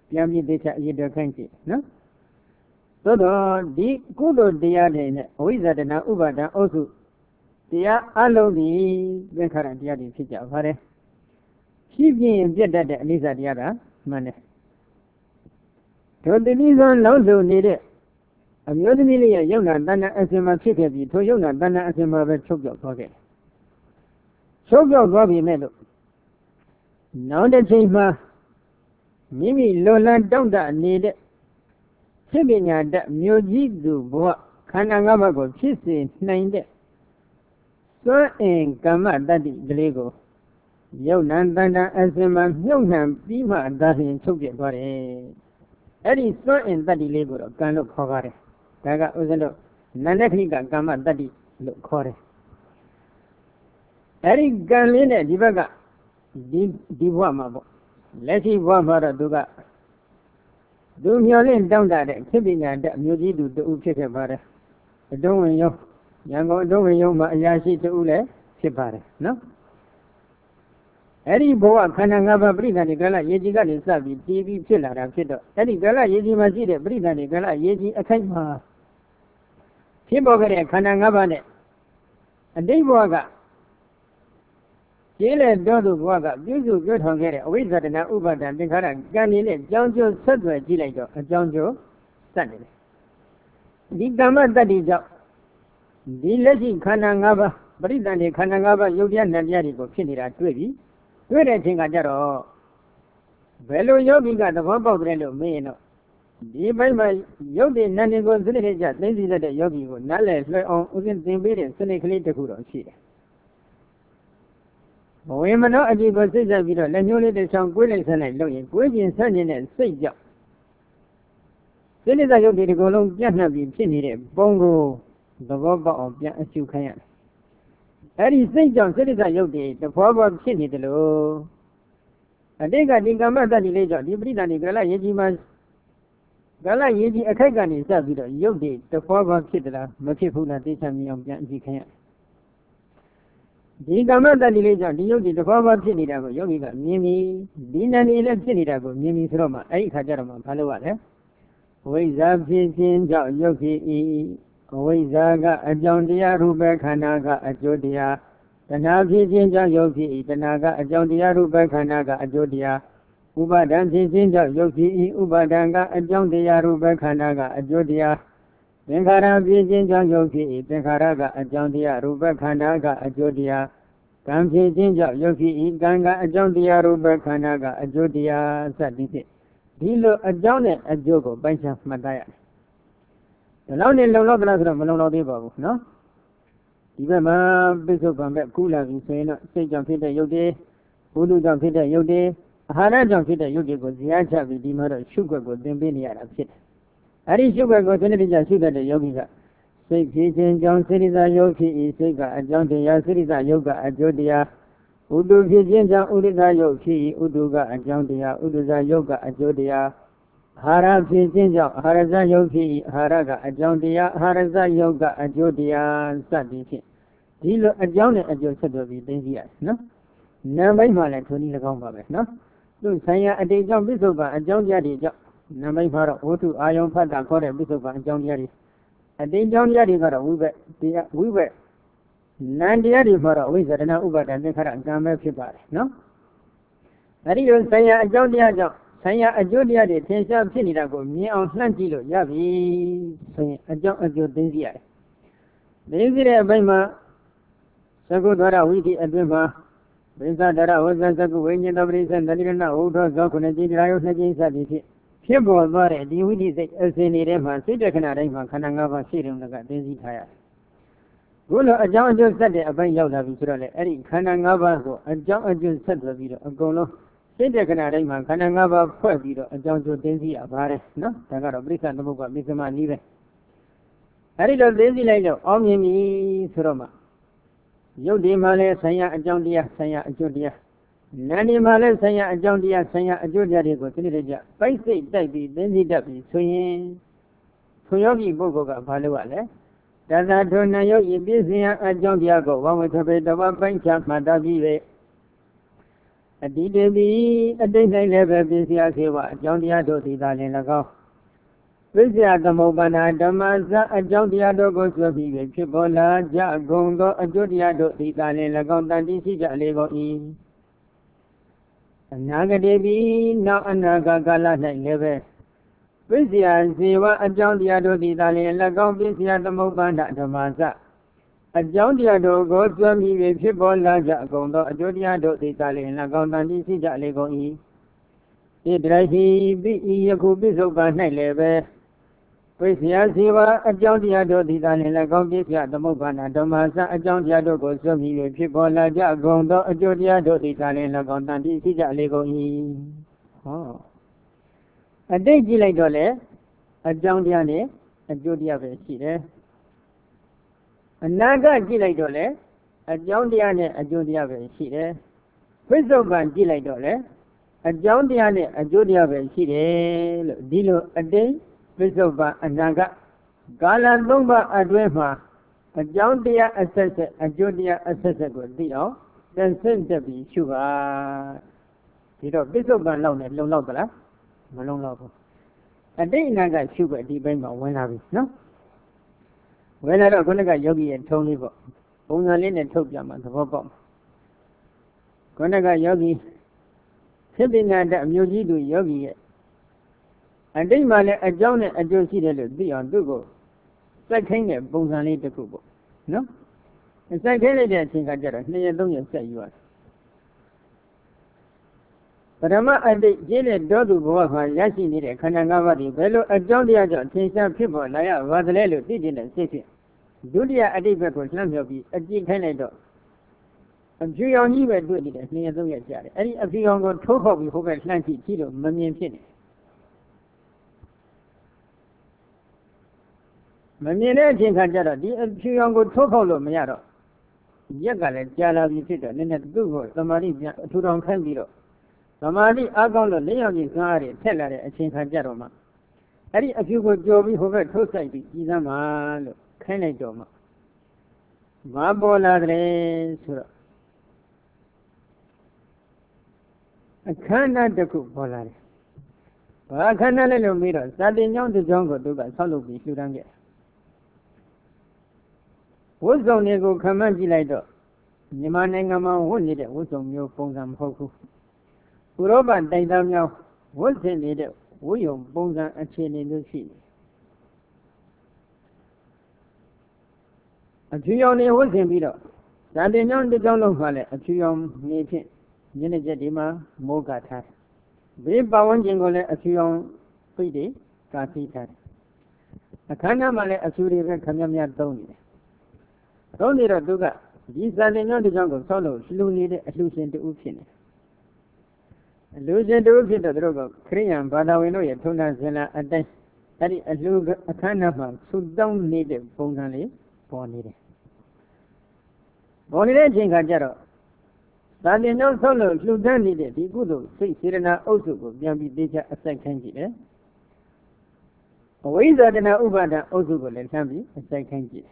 ပြန်ပြီးသိချအရေးတော်ခိုင်းကြည့်နော်သို့တော့ဒီကုသိုလ်တရားတွေနဲ့အဝိဇ္ဇာတဏဥပါဒံအုပ်စုတရားအလုံးဒီသင်္ခါရတရားတွေဖြစ်ကြပါတယ်ဖြစ်ပြင်းပြတ်တတ်တဲ့အနိစ္စတရားကမှန်တယ်တို့တိတိစွန်းလုံးစုံနေတဲ့အမျိုးသမီးလေးရဲ့ယုံနာတဏ္ဍအစင်မှာဖြစ်ခဲ့ပြီးထိုယုံနာတဏ္ဍအစင်မှာပဲချုပ်ပြောက်သွားခဲ့တယ်ချုပ်ပြောက်သွားပြီမဲ့လို့နောက်တစ်ချိန်မှာမိမိလွန်လန်းတောင့်တနေတဲ့ဖြစ်ပညာတတ်မျိုးကြီးသူဘဝခန္ဓာ၅ပါးကိုဖြစ်စေနိုင်တဲ့စွမ်းအင်ကမ္မတတ္တိကလေးကိုယုံနာတဏ္ဍအစင်မှာမြုပ်နှံပြီးမှသာလျှင်ချုပ်ပြတ်သွားတယ်အဲ့ဒီစွမ်းအင်တတ္တိလေးကိုတော့ကံလို့ခေါ်ပါတယ်ဒါကဥစဉ်လို့နန္ဒခဏိကကမ္မတတ္တိလို့ခေါ်တယ်အဲ့ဒီကံလေးနဲ့ဒီဘက်ကဒီဘဝမှာပေါ့လက်ရှိဘဝမှာတော့သူမျောလင့်တောင့်တတဲ့ဖြစ်ပညာတတ်မျိုးကြီးသူတူဖြစ်ခဲ့ပါတယ်အတွင်းဝင်ရုံရန်ကုန်အတွင်းဝင်ရုံမှာအရာရှိတူလည်းဖြစ်ပါတယ်နော်အဲ့ဒီဘဝခန္ဓာ၅ပါးပရိသတ်ဒီကလရေကြီးကနေစပြီးတည်ပြီးဖြစ်လာတာဖြစ်တော့အဲ့ဒီကလရေကြီးမှာရှိတဲ့ပရိသတ်ဒီကလရေကြီးအခိုက်မှာဖြစ်ပေါ်ခဲ့တဲ့ခန္ဓာ၅ပါးနဲ့အတိတ်ဘဝကကျေးလက်တော်သူဘဝကပြုစုပြောထောင်ခဲ့တဲ့အဝိဇ္ဇာတဏဥပါဒံသင်္ခါရကံနေနဲ့ကြောင်းကျိုးဆက်သွယ်ကြည့်လိုက်တော့အကြောင်းကျိုးစက်နေတယ်ဒီကမ္မတတ္တိကြောင့်ဒီလက်ရှိခန္ဓာ၅ပါးပရိသတ်ဒီခန္ဓာ၅ပါးယုတ်ပြနံပြတွေကိုဖြစ်နေတာတွေ့ပြီတွေ့တဲ့အချိန်ကကြတော့ဘယ်လိုယောဂီကသဘောပေါက်တယ်လို့မေးရင်တော့ဒီဘက်မှာယုတ်တဲ့နန္ဒီကိုစနစ်တကျသိသိတဲ့ယောဂီကိုနားလည်လွှဲအောင်ဥစဉ်သင်ပေးတဲ့စနစ်ကလေးတစ်ခုတော့ရှိတယ်ဘဝမနောအကြည့်ကိုစိတ်ဆက်ပြီးတော့လက်ညှိုးလေးတစ်ချောင်းကွေးလိုက်ဆက်လိုက်လို့ရင်ကွေးကျင်ဆက်နေတဲ့စိတ်ကြောင့်စိတ္တယုတ်ဒီကိုယ်လုံးပြန့်နှံ့ပြီးဖြစ်နေတဲ့ပုံကိုသဘောပေါက်အောင်ပြန်အရှုခိုင်းရတယ်အဲ့ဒီစိတ်ကြောင့်စိတ္တယုတ်ဒီတဘောဘောဖြစ်နေတယ်လို့အတိတ်ကဒီကမ္မတတ္တိလေးကြောင့်ဒီပရိသတ်ဒီကလရေကြီးမှာကလရေကြီးအခိုက်ကနေစပြီးတော့ယုတ်ဒီတဘောဘောဖြစ်တယ်လားမဖြစ်ဘူးလားသိချင်မြင်အောင်ပြန်အကြည့်ခိုင်းရတယ်ဒီကမ္မတတ္တိလေးကြောင့်ဒီယုတ်ဒီတဘောဘောဖြစ်နေတာကိုယောဂီကမြင်ပြီးဒီနန္ဒီလည်းဖြစ်နေတာကိုမြင်ပြီးဆိုတော့မှအဲ့ဒီခါကျတော့မှဘာလို့ရလဲဝိဇ္ဇာဖြစ်ခြင်းကြောင့်ယုတ်ဖြစ်၏အဝိဇ္ဇာကအကြောင်းတရားရူပခန္ဓာကအကျိုးတရားတဏှာဖြစ်ခြင်းကြောင့်ယုတ်ဖြစ်၏တဏှာကအကြောင်းတရားရူပခန္ဓာကအကျိုးတရားဥပါဒံဖြစ်ခြင်းကြောင့်ယုတ်ဖြစ်၏ဥပါဒံကအကြောင်းတရားရူပခန္ဓာကအကျိုးတရားသင်္ခါရဖြစ်ခြင်းကြောင့်ယုတ်ဖြစ်၏သင်္ခါရကအကြောင်းတရားရူပခန္ဓာကအကျိုးတရားကံဖြစ်ခြင်းကြောင့်ယုတ်ဖြစ်၏ကံကအကြောင်းတရားရူပခန္ဓာကအကျိုးတရားစသည်ဖြင့်ဒီလိုအကြောင်းနဲ့အကျိုးကိုပိုင်းခြားမှတ်သားရတယ်ဒီလောက်နဲ့လုံလောက်သလားဆိုတော့မလုံလောက်သေးပါဘူးနော်ဒီဘက်မှာပိဿုပံဘက်ကူးလာပြီဆိုရင်တော့စိတ်ကြောင့်ဖြစ်တဲ့ယုတ်တွေဘုဒ္ဓကြောင့်ဖြစ်တဲ့ယုတ်တွေအာဟာရကြောင့်ဖြစ်တဲ့ယုတ်တွေကိုဇရာချပြီးဒီမှာတော့ရှုွက်ကိုသင်ပေးနေရတာဖြစ်တယ်အဲဒီရှုွက်ကိုစနစ်တကျရှုတတ်တဲ့ယောဂီကစိတ်ဖြစ်ခြင်းကြောင့်စိတ္တယုတ်ဖြစ်၏စိတ်ကအကြောင်းတရားစိတ္တယုတ်ကအကျိုးတရားဥဒုဖြစ်ခြင်းကြောင့်ဥဒိတယုတ်ဖြစ်၏ဥဒုကအကြောင်းတရားဥဒုဇယုတ်ကအကျိုးတရားအာဟာရဖြစ်ခြင်းကြောင့်အာဟာရဇယုတ်ဖြစ်၏အာဟာရကအကြောင်းတရားအာဟာရဇယုတ်ကအကျိုးတရားစသည်ဖြင့်ဒီလိုအကြောင်းနဲ့အကျိုးဆက်သွယ်ပြီးသိသိရတယ်နော်နာမ်ပိုင်းမှာလည်းထိုနည်း၎င်းပါပဲနော်သူဆိုင်ရာအတိတ်ကြောင့်ပိဿုပံအကြောင်းတရားတွေကြောင့်နာမ်ပိုင်းမှာတော့ဝတ္ထုအာယုံဖတ်တာခေါ်တဲ့ပိဿုပံအကြောင်းတရားတွေအတိတ်ကြောင့်တရားတွေကတော့ဝိဘက်တရားဝိဘက်နန္တရားတွေမှာတော့ဝိဇ္ဇာတဏဥပါဒံသင်္ခါရကံပဲဖြစ်ပါတယ်နော်အဲဒီလိုဆိုင်ရာအကြောင်းတရားကြောင့်ဆိုင်ရာအကျိုးတရားတွေထင်ရှားဖြစ်နေတာကိုမြင်အောင်လှမ်းကြည့်လို့ရပြီဆိုရင်အကြောင်းအကျိုးသိသိရတယ်သိသိတဲ့အပိုင်းမှာသကုဒ္ဒရဝိသီအတွင်းမှာဝိသဒရဝဇ္ဇသကုဝိညာဉ်တော်ပရိစ္ဆေတတိရဏဝုဒ္ဓဇောခုနှစ်ကြည်တရားယုနှစ်ကြိမ်စသည်ဖြင့်ဖြစ်ပေါ်သွားတဲ့ဒီဝိသီစိတ်အစဉ်နေထဲမှာစိတ်တခဏတိုင်းမှာခန္ဓာ၅ပါးရှိတယ်လို့ကသိသိထားရတယ်ဘုလိုအကြောင်းအကျိုးဆက်တဲ့အပိုင်းရောက်လာပြီဆိုတော့လေအဲ့ဒီခန္ဓာ၅ပါးကိုအကြောင်းအကျိုးဆက်သွယ်ပြီးတော့အကုန်လုံးစိတ်တခဏတိုင်းမှာခန္ဓာ၅ပါးဖွဲ့ပြီးတော့အကြောင်းကျိုးသိသိရပါတယ်နော်ဒါကတော့ပရိစ္ဆေသမုပ္ပါမိသမနည်းပဲအဲ့ဒီလိုသိသိလိုက်တော့အောင်းမြင်ပြီဆိုတော့မှယုတ်ဒီမှာလဲဆံရအကြောင်းတရားဆံရအကျိုးတရားနာနေမှာလဲဆံရအကြောင်းတရားဆံရအကျိုးတရားတွေကိုသိနေကြပိုက်စိတ်တိုက်ပြီးသိသိတတ်ပြီးဆိုရင်ထိုယောဂီပုဂ္ဂိုလ်ကဘာလို့ ရလဲတသထိုနယောဂီပြည့်စင်အကြောင်းတရားကိုဝဝထဘေတဝပိုင်းခြားမှတ်တတ်ပြီးပဲအတိတေပိအတိတ်၌လည်းပဲပစ္စယစေဝအကြောင်းတရားတို့သည်သာလျှင်၎င်းပစ္စယသမုပ္ပါဒဓမ္မစအကြောင်းတရားတို့ကိုဆွဲပြီးဖြစ်ပေါ်လာကြကုန်သောအကျိုးတရားတို့သည်သာလျှင်၎င်းတန်တိရှိကြလေကုန်၏အနာဂတိပိနောက်အနာဂတ်ကာလ၌လည်းပဲပစ္စယစေဝအကြောင်းတရားတို့သည်သာလျှင်၎င်းပစ္စယသမုပ္ပါဒဓမ္မစအကြောင်းတရားတို့ကိုဆွဲပြီးဖြစ်ပေါ်လာကြကုန်သောအကျိုးတရားတို့သည်သာလျှင်၎င်းတန်တိရှိကြလေကုန်၏ဣတရရှိပိယခုပစ္စုပ္ပန်၌လည်းပဲပစ္စယစေဝအကြောင်းတရားတို့သည်သာလျှင်၎င်းပစ္စယသမုပ္ပါဒဓမ္မစအကြောင်းတရားတို့ကိုဆွဲပြီးဖြစ်ပေါ်လာကြကုန်သောအကျိုးတရားတို့သည်သာလျှင်၎င်းတန်တိရှိကြလေကုန်၏ဟောအတိတ်ကြည့်လိုက်တော့လေအကြောင်းတရားနဲ့အကျိုးတရားပဲရှိတယ်အနာဂတ်ကြည့်လိုက်တော့လေအကြောင်းတရားနဲ့အကျိုးတရားပဲရှိတယ်ပစ္စုပ္ပန်ကြည့်လိုက်တော့လေအကြောင်းတရားနဲ့အကျိုးတရားပဲရှိတယ်လို့ဒီလိုအတိတ်ပစ္စုပ္ပန်အနာဂတ်ကာလ၃ပါးအတွင်းမှာအကြောင်းတရားအဆက်ဆက်အကျိုးတရားအဆက်ဆက်ကိုသိအောင်သင်ဆက်တက်ပြီးရှုပါဒီတော့ပစ္စုပ္ပန်လောက်နဲ့လုံလောက်သလားမလုံလောက်ဘူးအတိတ်အနာဂတ်ရှုပဲဒီဘက်မှာဝင်လာပြီနော်ဝင်လာတော့ခုနကယောဂီရဲ့ထုံးလေးပေါ့ပုံစံလေးနဲ့ထုတ်ပြမှသဘောပေါက်ခုနကယောဂီဖြစ်ပညာတအမျိုးကြီးသူယောဂီရဲ့အတိတ်မှာလည်းအကြောင်းနဲ့အကျိုးရှိတယ်လို့သိအောင်သူ့ကိုစိုက်ခိုင်းတဲ့ပုံစံလေးတစ်ခုပေါ့နော်စိုက်ခိုင်းလိုက်တဲ့အချိန်ကကျတော့2ရက်3ရက်ဆက်ယူရတယ်ပထမအတိတ်ကျင်းတဲ့တောသူဘဝမှာရရှိနေတဲ့ခန္ဓာ၅ပါးဒီဘယ်လိုအကြောင်းတရားကြောင့်ထင်ရှားဖြစ်ပေါ်လာရပါသလဲလို့သိတဲ့စိတ်ဖြင့်ဒုတိယအတိတ်ဘက်ကိုလှမ်းမြောက်ပြီးအကြည့်ခိုင်းလိုက်တော့အဖြူရောင်ကြီးပဲတွေ့နေတယ်2ရက်3ရက်ကြာတယ်အဲ့ဒီအဖြူရောင်ကိုထိုးဖောက်ပြီးဟိုဘက်လှမ်းကြည့်ကြည့်လို့မမြင်ဖြစ်နေမမြင်တဲ့အချိန်ခါကျတော့ဒီအဖြူရောင်ကိုထိုးဖောက်လို့မရတော့ရက်ကလည်းကြာလာပြီဖြစ်တော့နည်းနည်းသူ့ကိုသမာဓိပြန်အထူထောင်ခိုင်းပြီးတော့သမာဓိအားကောင်းလို့လက်ရောက်ကြီးစားရထက်လာတဲ့အချိန်ခါကျတော့မှအဲ့ဒီအဖြူကိုကြော်ပြီးဟိုဘက်ထိုးဆိုင်ပြီးကြည်စမ်းပါလို့ခိုင်းလိုက်တော့မှမပေါ်လာတယ်ဆိုတော့အခမ်းအနားတစ်ခုပေါ်လာတယ်ဘာအခမ်းအနားလဲလို့မေးတော့စာတင်ကျောင်းတစ်ကျောင်းကိုသူကဆောက်လုပ်ပြီးလှူဒန်းခဲ့ဝတ်စုံတွေကိုခံမှန်းကြည့်လိုက်တော့မြန်မာနိုင်ငံမှာဝတ်နေတဲ့ဝတ်စုံမျိုးပုံစံမဟုတ်ဘူးဥရောပတိုက်သားများဝတ်ဆင်နေတဲ့ဝတ်ရုံပုံစံအခြေအနေမျိုးရှိတယ်အဖြူရောင်နေဝတ်ဆင်ပြီးတော့ဇာတင်ကျောင်းတစ်ကျောင်းလုံးမှာလည်းအဖြူရောင်နေဖြင့်ညနေချက်ဒီမှာမိုးကထားတယ်ဘေးပတ်ဝန်းကျင်ကိုလည်းအဖြူရောင်ပိတ်တယ်ကာစီထားတယ်အခမ်းအနားမှာလည်းအဖြူတွေပဲခမည်းများသုံးနေတယ်သုံးနေတော့သူကဒီဇာတင်ကျောင်းတစ်ကျောင်းကိုဆောက်လို့လှူနေတဲ့အလှူရှင်တူဖြစ်နေလူရှင်တို့ဖြစ်တဲ့သူတို့ကခရိယံဘာသာဝင်တို့ရဲ့ထုံးတမ်းစဉ်လာအတိုင်းအဲ့ဒီအလှအခမ်းအနားမှာဆုတောင်းနေတဲ့ပုံစံလေးပေါ်နေတယ်ပေါ်နေတဲ့အချိန်ခါကျတော့သာတင်ကျောင်းဆောက်လို့လှူဒန်းနေတဲ့ဒီကုသိုလ်စိတ်စေတနာအုပ်စုကိုပြန်ပြီးသိချအစိုက်ခိုင်းကြည့်တယ်အဝိဇ္ဇာတနာဥပါဒအုပ်စုကိုလည်းလှမ်းပြီးအစိုက်ခိုင်းကြည့်တယ်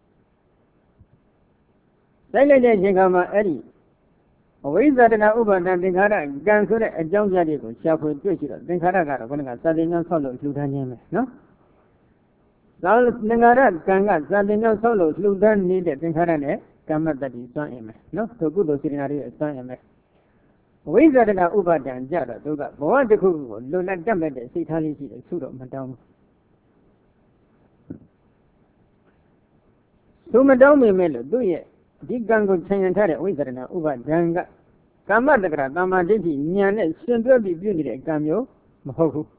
စိုက်လိုက်တဲ့အချိန်ခါမှာအဲ့ဒီအဝိဇ္ဇာတနာဥပါဒသင်္ခါရကံဆိုတဲ့အကြောင်းတရားတွေကိုရှာဖွေတွေ့ရှိတော့သင်္ခါရကတော့ဘုန်းကစာတင်ကျောင်းဆောက်လို့လှူဒန်းခြင်းပဲနော်။သာသင်္ခါရကံကစာတင်ကျောင်းဆောက်လို့လှူဒန်းနေတဲ့သင်္ခါရနဲ့ကမ္မတ္တိစွမ်းအင်ပဲနော်။သူကုသိုလ်စေတနာတွေစွမ်းအင်ပဲ။အဝိဇ္ဇာတနာဥပါဒံကြတော့သူကဘဝတစ်ခုကိုလွတ်လပ်တတ်မဲ့တဲ့စိတ်ထားလေးရှိတယ်သူတော့မတောင်းဘူး။သူမတောင်းမိမဲ့လို့သူ့ရဲ့ဒီကံကိုခြံရံထားတဲ့ဝိသရဏဥပါဒံကကာမတက္ကရာကာမဒိဋ္ဌိဉာဏ်နဲ့ရှင်တွဲပြီးပြုနေတဲ့ကံမျိုးမဟုတ်ဘူး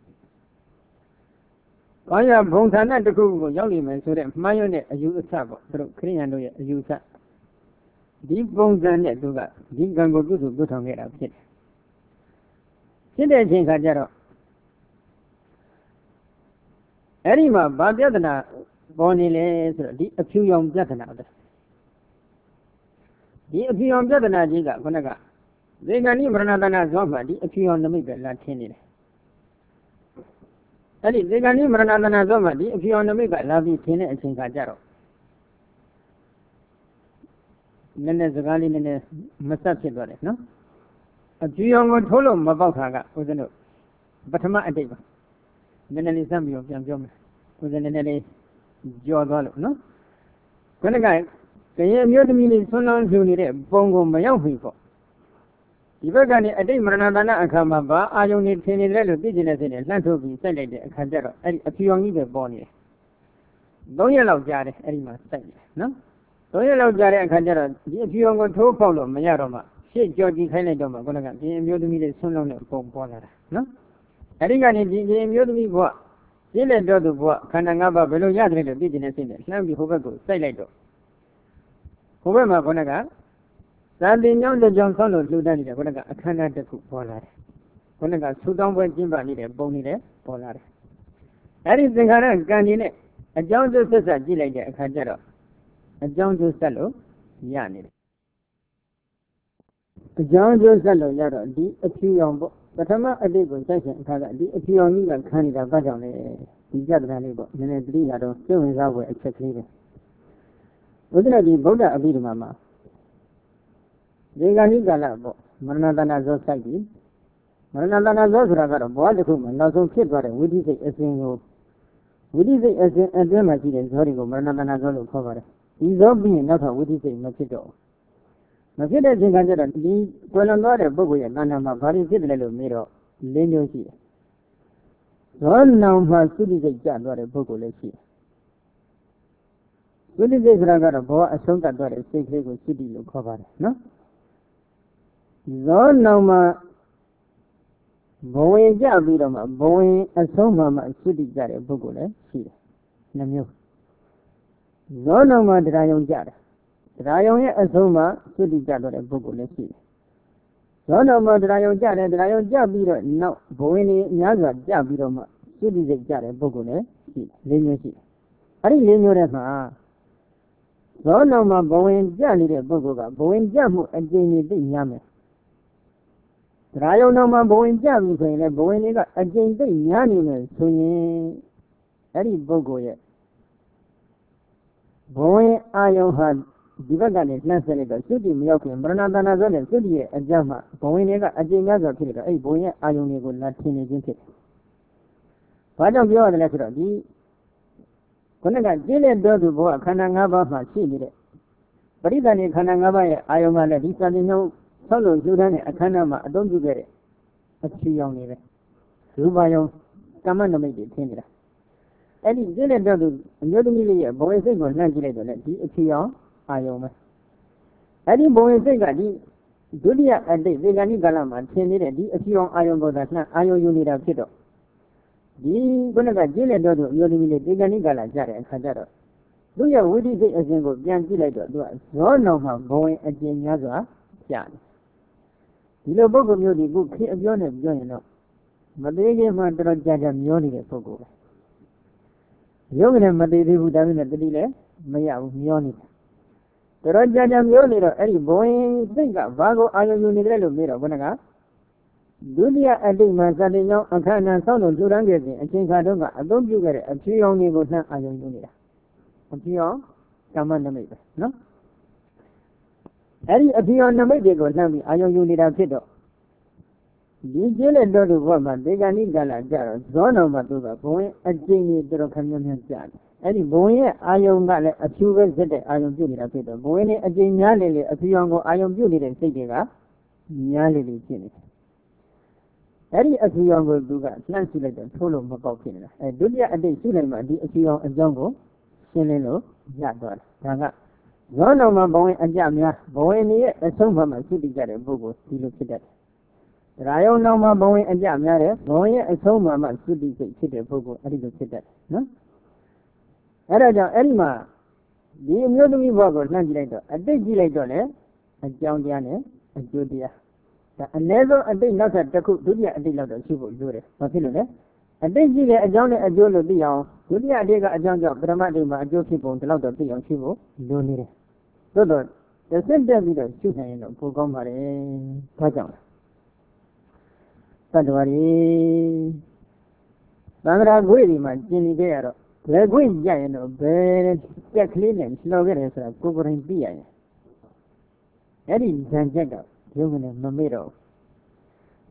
။ဘာရဘုံဌာနတစ်ခုကိုရောက်နေမယ်ဆိုတဲ့မှားရွံ့တဲ့အယူအဆပေါ့သူတို့ခရိယန်တို့ရဲ့အယူအဆဒီပုံစံနဲ့သူကဒီကံကိုပြုစုပြုထောင်ခဲ့တာဖြစ်တယ်။ဖြစ်တဲ့အချိန်ခါကျတော့အဲ့ဒီမှာဘာပြဿနာပေါ်နေလဲဆိုတော့ဒီအဖြူရောင်ပြဿနာပဲဒီအဖြူရောင်ပြဿနာကြီးကခုနကဇေကဏိမရဏတနာဇောမှာဒီအဖြူရောင်နမိတ်ပဲလာထင်းနေတယ်အဲ့ဒီဇေကဏိမရဏတနာဇောမှာဒီအဖြူရောင်နမိတ်ကလာပြီးထင်းတဲ့အချိန်ခါကျတော့နည်းနည်းစကားလေးနည်းနည်းမဆက်ဖြစ်သွားတယ်နော်အဖြူရောင်ကိုထိုးလို့မပေါက်တာကဦးဇင်းတို့ပထမအတိတ်ပါနည်းနည်းလေးစမ်းပြီးတော့ပြန်ပြောမယ်ဦးဇင်းနည်းနည်းလေးကြော်သွားလို့နော်ခုနကကရင်အမျိုးသမီးလေးဆွမ်းလောင်းဖြူနေတဲ့ပုံကိုမရောက်ပြီပေါ့ဒီဘက်ကနေအတိတ်မရဏတနာအခါမှာဘာအာယုန်နေထင်နေတယ်လို့သိကျင်တဲ့စိတ်နဲ့လှမ်းထုတ်ပြီးစိုက်လိုက်တဲ့အခါကျတော့အဲ့ဒီအဖြူရောင်ကြီးပဲပေါ်နေတယ်3 ရက်လောက်ကြာတယ်အဲ့ဒီမှာစိုက်တယ်နော်3 ရက်လောက်ကြာတဲ့အခါကျတော့ဒီအဖြူရောင်ကိုထိုးပေါက်လို့မရတော့မှရှေ့ကြော်ကြည့်ခိုင်းလိုက်တော့မှခုနကဒီအမျိုးသမီးလေးဆွမ်းလောင်းတဲ့ပုံပေါ်လာတာနော်အဲ့ဒီကနေဒီအမျိုးသမီးဘဝရှင်းတဲ့တော့သူဘဝခန္ဓာ 5 ပါးဘယ်လိုရတယ်လို့သိကျင်တဲ့စိတ်နဲ့လှမ်းပြီးဟိုဘက်ကိုစိုက်လိုက်တော့ဟိုဘက်မှာခုနကသာတင်ကြောင့်ကြောင့်ဆောင်းလို့လှူဒန်းနေတဲ့ခုနကအခမ်းအနားတစ်ခုပေါ်လာတယ်ခုနကဆူတောင်းပွဲကျင်းပနေတဲ့ပုံနေတယ်ပေါ်လာတယ်အဲ့ဒီသင်္ခါရကံကြီးနဲ့အကြောင်းကျဆက်ဆက်ကြည့်လိုက်တဲ့အခါကျတော့အကြောင်းကျဆက်လို့ရနေတယ်အကြောင်းကျဆက်လို့ရတော့ဒီအဖြူရောင်ပေါ့ပထမအတိတ်ကိုစိုက်ခြင်းအခါကဒီအဖြူရောင်ကြီးကခံနေတာဘာကြောင့်လဲဒီကြတဲ့လေးပေါ့နည်းနည်းသတိရတော့စိတ်ဝင်စားဖွယ်အချက်ကလေးပဲဘုရားဒီဗုဒ္ဓအဘိဓမ္မာမှာဒီကနေ့ကာလပေါ့မရဏတနာဇောစိုက်ပြီးမရဏတနာဇောဆိုတာကတော့ဘဝတစ်ခုမှာနောက်ဆုံးဖြစ်သွားတဲ့ဝိသိစိတ်အစဉ်ကိုဝိသိစိတ်အစဉ်အတွင်းမှာရှိတဲ့ဇောတွေကိုမရဏတနာဇောလို့ခေါ်ပါတယ်ဒီဇောပြီးရင်နောက်ထပ်ဝိသိစိတ်မဖြစ်တော့မဖြစ်တဲ့အချိန်ကကျတော့ဒီကွယ်လွန်သွားတဲ့ပုဂ္ဂိုလ်ရဲ့တဏ္ဍာမှာဘာလို့ဖြစ်တယ်လို့မေးတော့၄ မျိုးရှိတယ်ဇောနောင်မှာသုတိစိတ်ကျသွားတဲ့ပုဂ္ဂိုလ်လည်းရှိတယ်သုတိစိတ်ဆိုတာကတော့ဘဝအဆုံးသတ်သွားတဲ့စိတ်ကလေးကိုသုတိလို့ခေါ်ပါတယ်နော်ဇောနောင်မှာဘဝင်ကြပြီးတော့မှဘဝင်အဆုံးမှသုတိကြတဲ့ပုဂ္ဂိုလ်လည်းရှိတယ်နှမျိုးဇောနောင်မှာတရားယုံကြတယ်တရားယုံရဲ့အဆုံးမှာသုတိကြတော့တဲ့ပုဂ္ဂိုလ်လည်းရှိတယ်ဇောနောင်မှာတရားယုံကြတယ်တရားယုံကြပြီးတော့နောက်ဘဝင်ကြီးအများစွာကြပြီးတော့မှသုတိစိတ်ကြတဲ့ပုဂ္ဂိုလ်လည်းရှိတယ်၄ မျိုးရှိတယ်အဲ့ဒီ၄ မျိုးထဲမှာဇောနောင်မှာဘဝင်ကြနေတဲ့ပုဂ္ဂိုလ်ကဘဝင်ကြမှုအကျဉ်းကြီးသိများမယ်တရားယုံတော်မှာဘဝင်ကြပြီဆိုရင်လည်းဘဝင်တွေကအကျဉ်းသိများနေမယ်ဆိုရင်အဲ့ဒီပုဂ္ဂိုလ်ရဲ့ဘဝင်အာယုံဟာဒီဘက်ကနေနှက်ဆက်လိုက်တော့သုတိမရောက်ခင်မရဏတဏ္ဍာဆိုတဲ့သုတိရဲ့အကြောင်းမှာဘဝင်တွေကအကျဉ်းများစွာဖြစ်နေတော့အဲ့ဒီဘဝင်ရဲ့အာယုံတွေကိုလာထင်နေခြင်းဖြစ်တယ်။ဘာကြောင့်ပြောရတယ်လဲဆိုတော့ဒီခုနကကျင့်တဲ့တော်သူဘဝခန္ဓာ 5 ပါးမှာရှိနေတဲ့ပရိသတ်နေခန္ဓာ 5 ပါးရဲ့အာယုံကလည်းဒီစာတင်ညောင်းဆောက်လို့လှူဒန်းတဲ့အခမ်းအနားမှာအသုံးပြုခဲ့တဲ့အဖြူရောင်တွေပဲရူပယုံကမ္မနမိတ်တွေထင်နေတာအဲ့ဒီကျင့်တဲ့တော်သူအမျိုးသမီးလေးရဲ့ဘဝင်စိတ်ကိုလှမ်းကြည့်လိုက်တော့လည်းဒီအဖြူရောင်အာယုံပဲအဲ့ဒီဘဝင်စိတ်ကဒီဒုတိယအတိတ်ဒီကနေ့ကာလမှာထင်နေတဲ့ဒီအဖြူရောင်အာယုံပေါ်သာလှမ်းအာယုံယူနေတာဖြစ်တော့ဒီခုနကကျင့်တဲ့တော်သူအမျိုးသမီးလေးဒီကနေ့ကာလကြတဲ့အခါကျတော့သူ့ရဲ့ဝိသိစိတ်အစဉ်ကိုပြန်ကြည့်လိုက်တော့သူကဇောနောင်မှာဘဝင်အကျဉ်းများစွာကြာတယ်ဒီလိုပုဂ္ဂိုလ်မျိုးဒီခုခေအပြောနဲ့ပြောရင်တော့မသေးခင်မှတော်တော်ကြာကြာမျောနေတဲ့ပုဂ္ဂိုလ်ပဲရုပ်ကလည်းမသေးသေးဘူးဒါပေမဲ့တတိလည်းမရဘူးမျောနေတယ်တော်တော်ကြာကြာမျောနေတော့အဲ့ဒီဘဝင်စိတ်ကဘာကိုအာရုံယူနေတယ်လို့မေးတော့ဘုန်းကဒုတိယအတိတ်မှာစတင်ကြောင်းအခမ်းအနားဆောင်းလို့ထူထမ်းခဲ့စဉ်အချိန်ခါတုန်းကအသုံးပြုခဲ့တဲ့အဖြူရောင်တွေကိုနှံ့အာရုံယူနေတာအဖြူရောင်ကမ္မနမိတ်ပဲနော်အဲ့ဒီအဖြူရောင်နမိတ်တွေကိုနှံ့ပြီးအာရုံယူနေတာဖြစ်တော့ဒီကျင်းတဲ့တော်သူဘဝမှာဒေဂာနိကာလကြတော့ဇောနောင်မှာသူကဘဝင်အကျဉ်းကြီးတော်တော်ခမ်းမြန်းကြာတယ်အဲ့ဒီဘဝင်ရဲ့အာယုံကလည်းအဖြူပဲစက်တဲ့အာယုံပြုတ်နေတာဖြစ်တော့ဘဝင်နဲ့အကျဉ်းများလေလေအဖြူရောင်ကိုအာယုံပြုတ်နေတဲ့စိတ်တွေကများလေလေဖြစ်နေတယ်အဲ့ဒီအဖြူရောင်ကိုသူကလှမ်းစုလိုက်တော့ထိုးလို့မပေါက်ဖြစ်နေတာအဲဒုတိယအတိတ်စုလိုက်မှဒီအဖြူရောင်အကြောင်းကိုရှင်းလင်းလို့ရသွားတယ်ဒါကဇောနောင်မှာဘဝင်အကြများဘဝင်ရဲ့အဆုံးမှသုတိကြတဲ့ပုဂ္ဂိုလ်ဒီလိုဖြစ်တတ်တယ်တရားယုံနောင်မှာဘဝင်အကြများတယ်ဘဝင်ရဲ့အဆုံးမှသုတိစိတ်ဖြစ်တဲ့ပုဂ္ဂိုလ်အဲ့ဒီလိုဖြစ်တတ်တယ်နော်အဲ့ဒါကြောင့်အဲ့ဒီမှာဒီအမျိုးသမီးဘဝကိုလှမ်းကြည့်လိုက်တော့အတိတ်ကြည့်လိုက်တော့လည်းအကြောင်းတရားနဲ့အကျိုးတရားဒါအနည်းဆုံးအတိတ်နောက်ထပ်တစ်ခုဒုတိယအတိတ်လောက်တော့ရှိဖို့လိုတယ်ဘာဖြစ်လို့လဲအတိတ်ကြည့်တဲ့အကြောင်းနဲ့အကျိုးလို့သိအောင်ဒုတိယအတိတ်ကအကြောင်းကြောင့်ပထမအတိတ်မှာအကျိုးဖြစ်ပုံဒီလောက်တော့သိအောင်ရှိဖို့လိုနေတယ်သို့တော့တစ်ဆင့်တက်ပြီးတော့ရှုနိုင်ရင်တော့ပိုကောင်းပါလေဘာကြောင့်လဲသတ္တဝါတွေသံဃာခွေတွေမှာကျင်နေကြရတော့ဘယ်ခွင့်ကြရင်တော့ဘယ်တက်ကလေးနဲ့လှော်ခဲ့တယ်ဆိုတာကိုယ်ကိုယ်တိုင်သိရရင်အဲ့ဒီဇန်ချက်ကရုပ်ကနေမမေ့တော့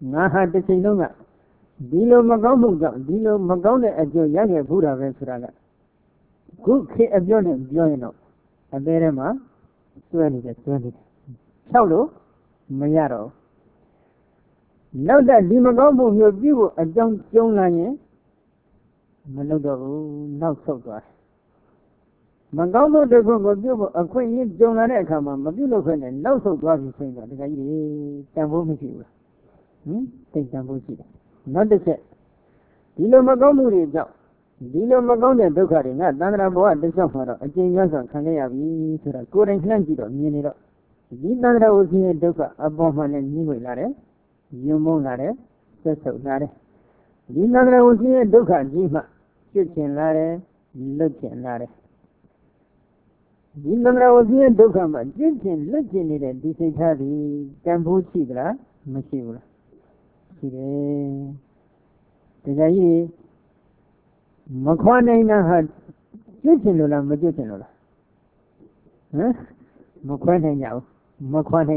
ငါဟာတစ်ချိန်လုံးကဒီလိုမကောင်းမှုကြောင့်ဒီလိုမကောင်းတဲ့အကျိုးရခဲ့ဘူးတာပဲဆိုတာကခုခေတ်အပြောနဲ့ပြောရင်တော့အသေးထဲမှာစွဲနေတယ်ဖြောက်လို့မရတော့နောက်တဲ့ဒီမကောင်းမှုမျိုးပြုဖို့အကြောင်းကျုံးလာရင်မလုပ်တော့ဘူးနောက်ဆုတ်သွားမကောင်းမှုတစ်ခုကိုပြုဖို့အခွင့်အရေးကြုံလာတဲ့အခါမှာမပြုလုပ်ခွင့်နဲ့နောက်ဆုတ်သွားပြီဆိုရင်တော့ဒီကကြီးတန်ဖိုးမရှိဘူးလားတိတ်တန်ဖိုးရှိတယ်နောက်တစ်ချက်ဒီလိုမကောင်းမှုတွေကြောင့်ဒီလိုမကောင်းတဲ့ဒုက္ခတွေငါသန္တရာဘဝတစ်လျှောက်မှာတော့အကျဉ်းများစွာခံခဲ့ရပြီဆိုတာကိုယ်တိုင်လှမ်းကြည့်တော့မြင်နေတော့ဒီသန္တရာဝစီရဲ့ဒုက္ခအပေါ်မှာလည်းညှိဝေလာတယ်ညွံမုန်းလာတယ်ဆက်ဆုပ်လာတယ်ဒီသန္တရာဝစီရဲ့ဒုက္ခကြီးမှကျွတ်ချင်လာတယ်လွတ်ချင်လာတယ်ဒီသန္တရာဝစီရဲ့ဒုက္ခမှာကျွတ်ချင်လွတ်ချင်နေတဲ့ဒီစိတ်ထားဒီတန်ဖိုးရှိသလားမရှိဘူးလားရှိတယ်ဒီကကြီးမခွာနိုင်တာဟာကျွတ်ချင်လို့လားမကျွတ်ချင်လို့လားမခွဲနိုင်ကြဘူးတစ်ဖက်က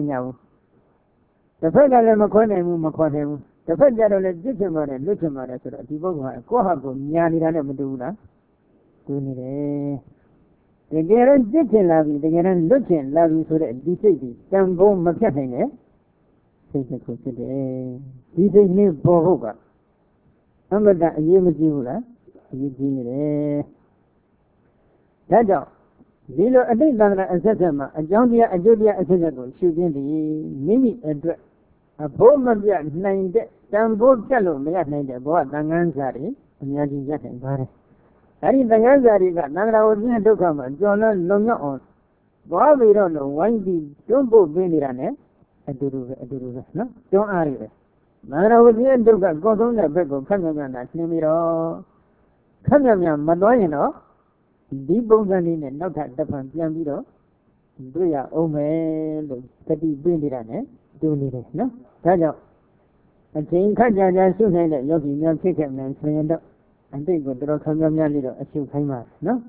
လည်းမခွဲနိုင်ဘူးတစ်ဖက်ကြတော့လည်းကျွတ်ချင်ပါတယ်လွတ်ချင်ပါတယ်ဆိုတော့ဒီပုဂ္ဂိုလ်ကကိုယ့်ဟာကိုညာနေတာနဲ့မတူဘူးလားတူနေတယ်တကယ်တော့ကျွတ်ချင်လာပြီတကယ်တော့လွတ်ချင်လာပြီဆိုတဲ့ဒီစိတ်ဒီတန်ဖိုးမဖြတ်နိုင်တဲ့စိတ်တစ်ခုဖြစ်တယ်ဒီစိတ်လေးပေါ်ဖို့ကအမှန်တအရေးမကြီးဘူးလားအရေးကြီးနေတယ်ဒါကြောင့်ဒီလိုအတိတ်သံဃာအဆက်ဆက်မှာအကြောင်းတရားအကျိုးတရားအဆက်ဆက်ကိုရှုပြင်းသည်မိမိအတွက်အဖို့မပြတ်နိုင်တဲ့တန်ဖိုးပြတ်လို့မရနိုင်တဲ့ဘဝသံဃာစာတွေအများကြီးရနိုင်ပါတယ်အဲဒီသံဃာစာတွေကသံဃာဝိဉ္ဇဒုက္ခမှာကြော်လွန်မြောက်အောင်သွားပြီးတော့ဝိုင်းပြီးတွန်းပို့ပေးနေတာ ਨੇ အတူတူပဲနော်တွန်းအားတွေပဲသံဃာဝိဉ္ဇဒုက္ခကောဆုံးတဲ့ဘက်ကိုခက်ခက်မြန်တာနှင်းပြီးတော့ခက်မြန်မသွားရင်တော့ဒီပုံစံလေးနဲ့နောက်ထပ်တစ်ဖန်ပြန်ပြီးတော့တွေ့ရအောင်မယ်လို့တတိပြနေတာ ਨੇ တူနေတယ်နော်ဒါကြောင့်အချိန်ခက်ကြကြရှုနိုင်တဲ့ယောဂီများဖြစ်ခဲ့မယ်ဆိုရင်တော့အတိတ်ကိုတော်ခံများလေးတော့အရှုခိုင်းပါနော်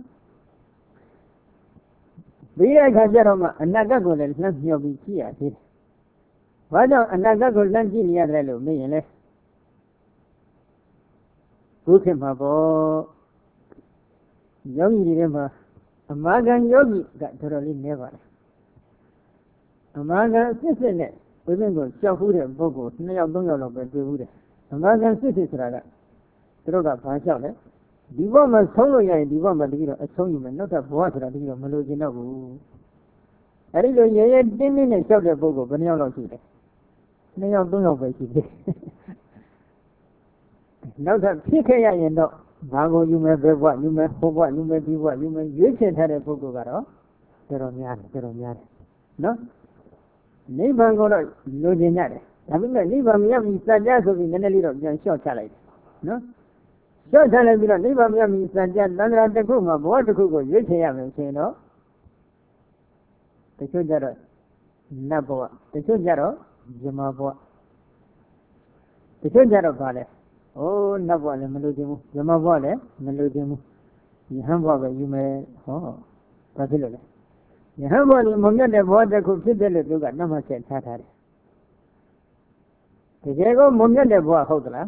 ပြီးတဲ့အခါကျတော့မှအနာဂတ်ကိုလည်းလှမ်းမြော်ပြီးကြည့်ရသေးတယ်ဘာကြောင့်အနာဂတ်ကိုလှမ်းကြည့်နေရတယ်လို့မေးရင်လဲခုခေတ်မှာပေါ့ယောဂီတွေထဲမှာအမာခံယောဂီကတော်တော်လေးနည်းပါတယ်အမာခံစစ်နဲ့ဝိပင်းကိုကြောက်ဖူးတဲ့ပုဂ္ဂိုလ်2ယောက်3ယောက်လောက်ပဲတွေ့ဘူးတယ်အမာခံစစ်ဆိုတာကသူတို့ကဘာလျှောက်လဲဒီဘဝမှာဆုံးလို့ရရင်ဒီဘဝမှာတကယ်တော့အဆုံးယူမယ်နောက်ထပ်ဘဝဆိုတာတကယ်တော့မလိုချင်တော့ဘူးအဲဒီလိုရဲရဲတင်းတင်းနဲ့လျှောက်တဲ့ပုဂ္ဂိုလ်ဘယ်နှယောက်လောက်ရှိလဲ2ယောက်3ယောက်ပဲရှိသေးနောက်ထပ်ဖြစ်ခဲ့ရရင်တော့ဘာကိုယူမယ်ဘယ်ဘဝယူမယ်ဟိုဘဝယူမယ်ဒီဘဝယူမယ်ရွေးချယ်ထားတဲ့ပုဂ္ဂိုလ်ကတော့တော်တော်များတယ်နော်နိဗ္ဗာန်ကိုတော့လိုချင်ကြတယ်ဒါပေမဲ့နိဗ္ဗာန်မရမီစัจ जा ဆိုပြီးနည်းနည်းလေးတော့ပြန်လျှော့ချလိုက်တယ်နော်လျှော့ချလိုက်ပြီးတော့နိဗ္ဗာန်မရမီစัจ जा သံဃာတစ်ခုမှာဘဝတစ်ခုကိုရွေးချယ်ရမယ်ဆိုရင်တော့တချို့ကြတော့နတ်ဘဝတချို့ကြတော့ဇမဘဝတချို့ကြတော့ပါလေနတ်ဘဝလည်းမလိုချင်ဘူးဇမဘဝလည်းမလိုချင်ဘူးယဟန်ဘဝပဲယူမယ်ဘာဖြစ်လို့လဲယဟန်ဘဝလည်းမမြတ်တဲ့ဘဝတစ်ခုဖြစ်တယ်လို့သူကနှမှတ်ချက်ထားတယ်တကယ်ကိုမမြတ်တဲ့ဘဝဟုတ်သလား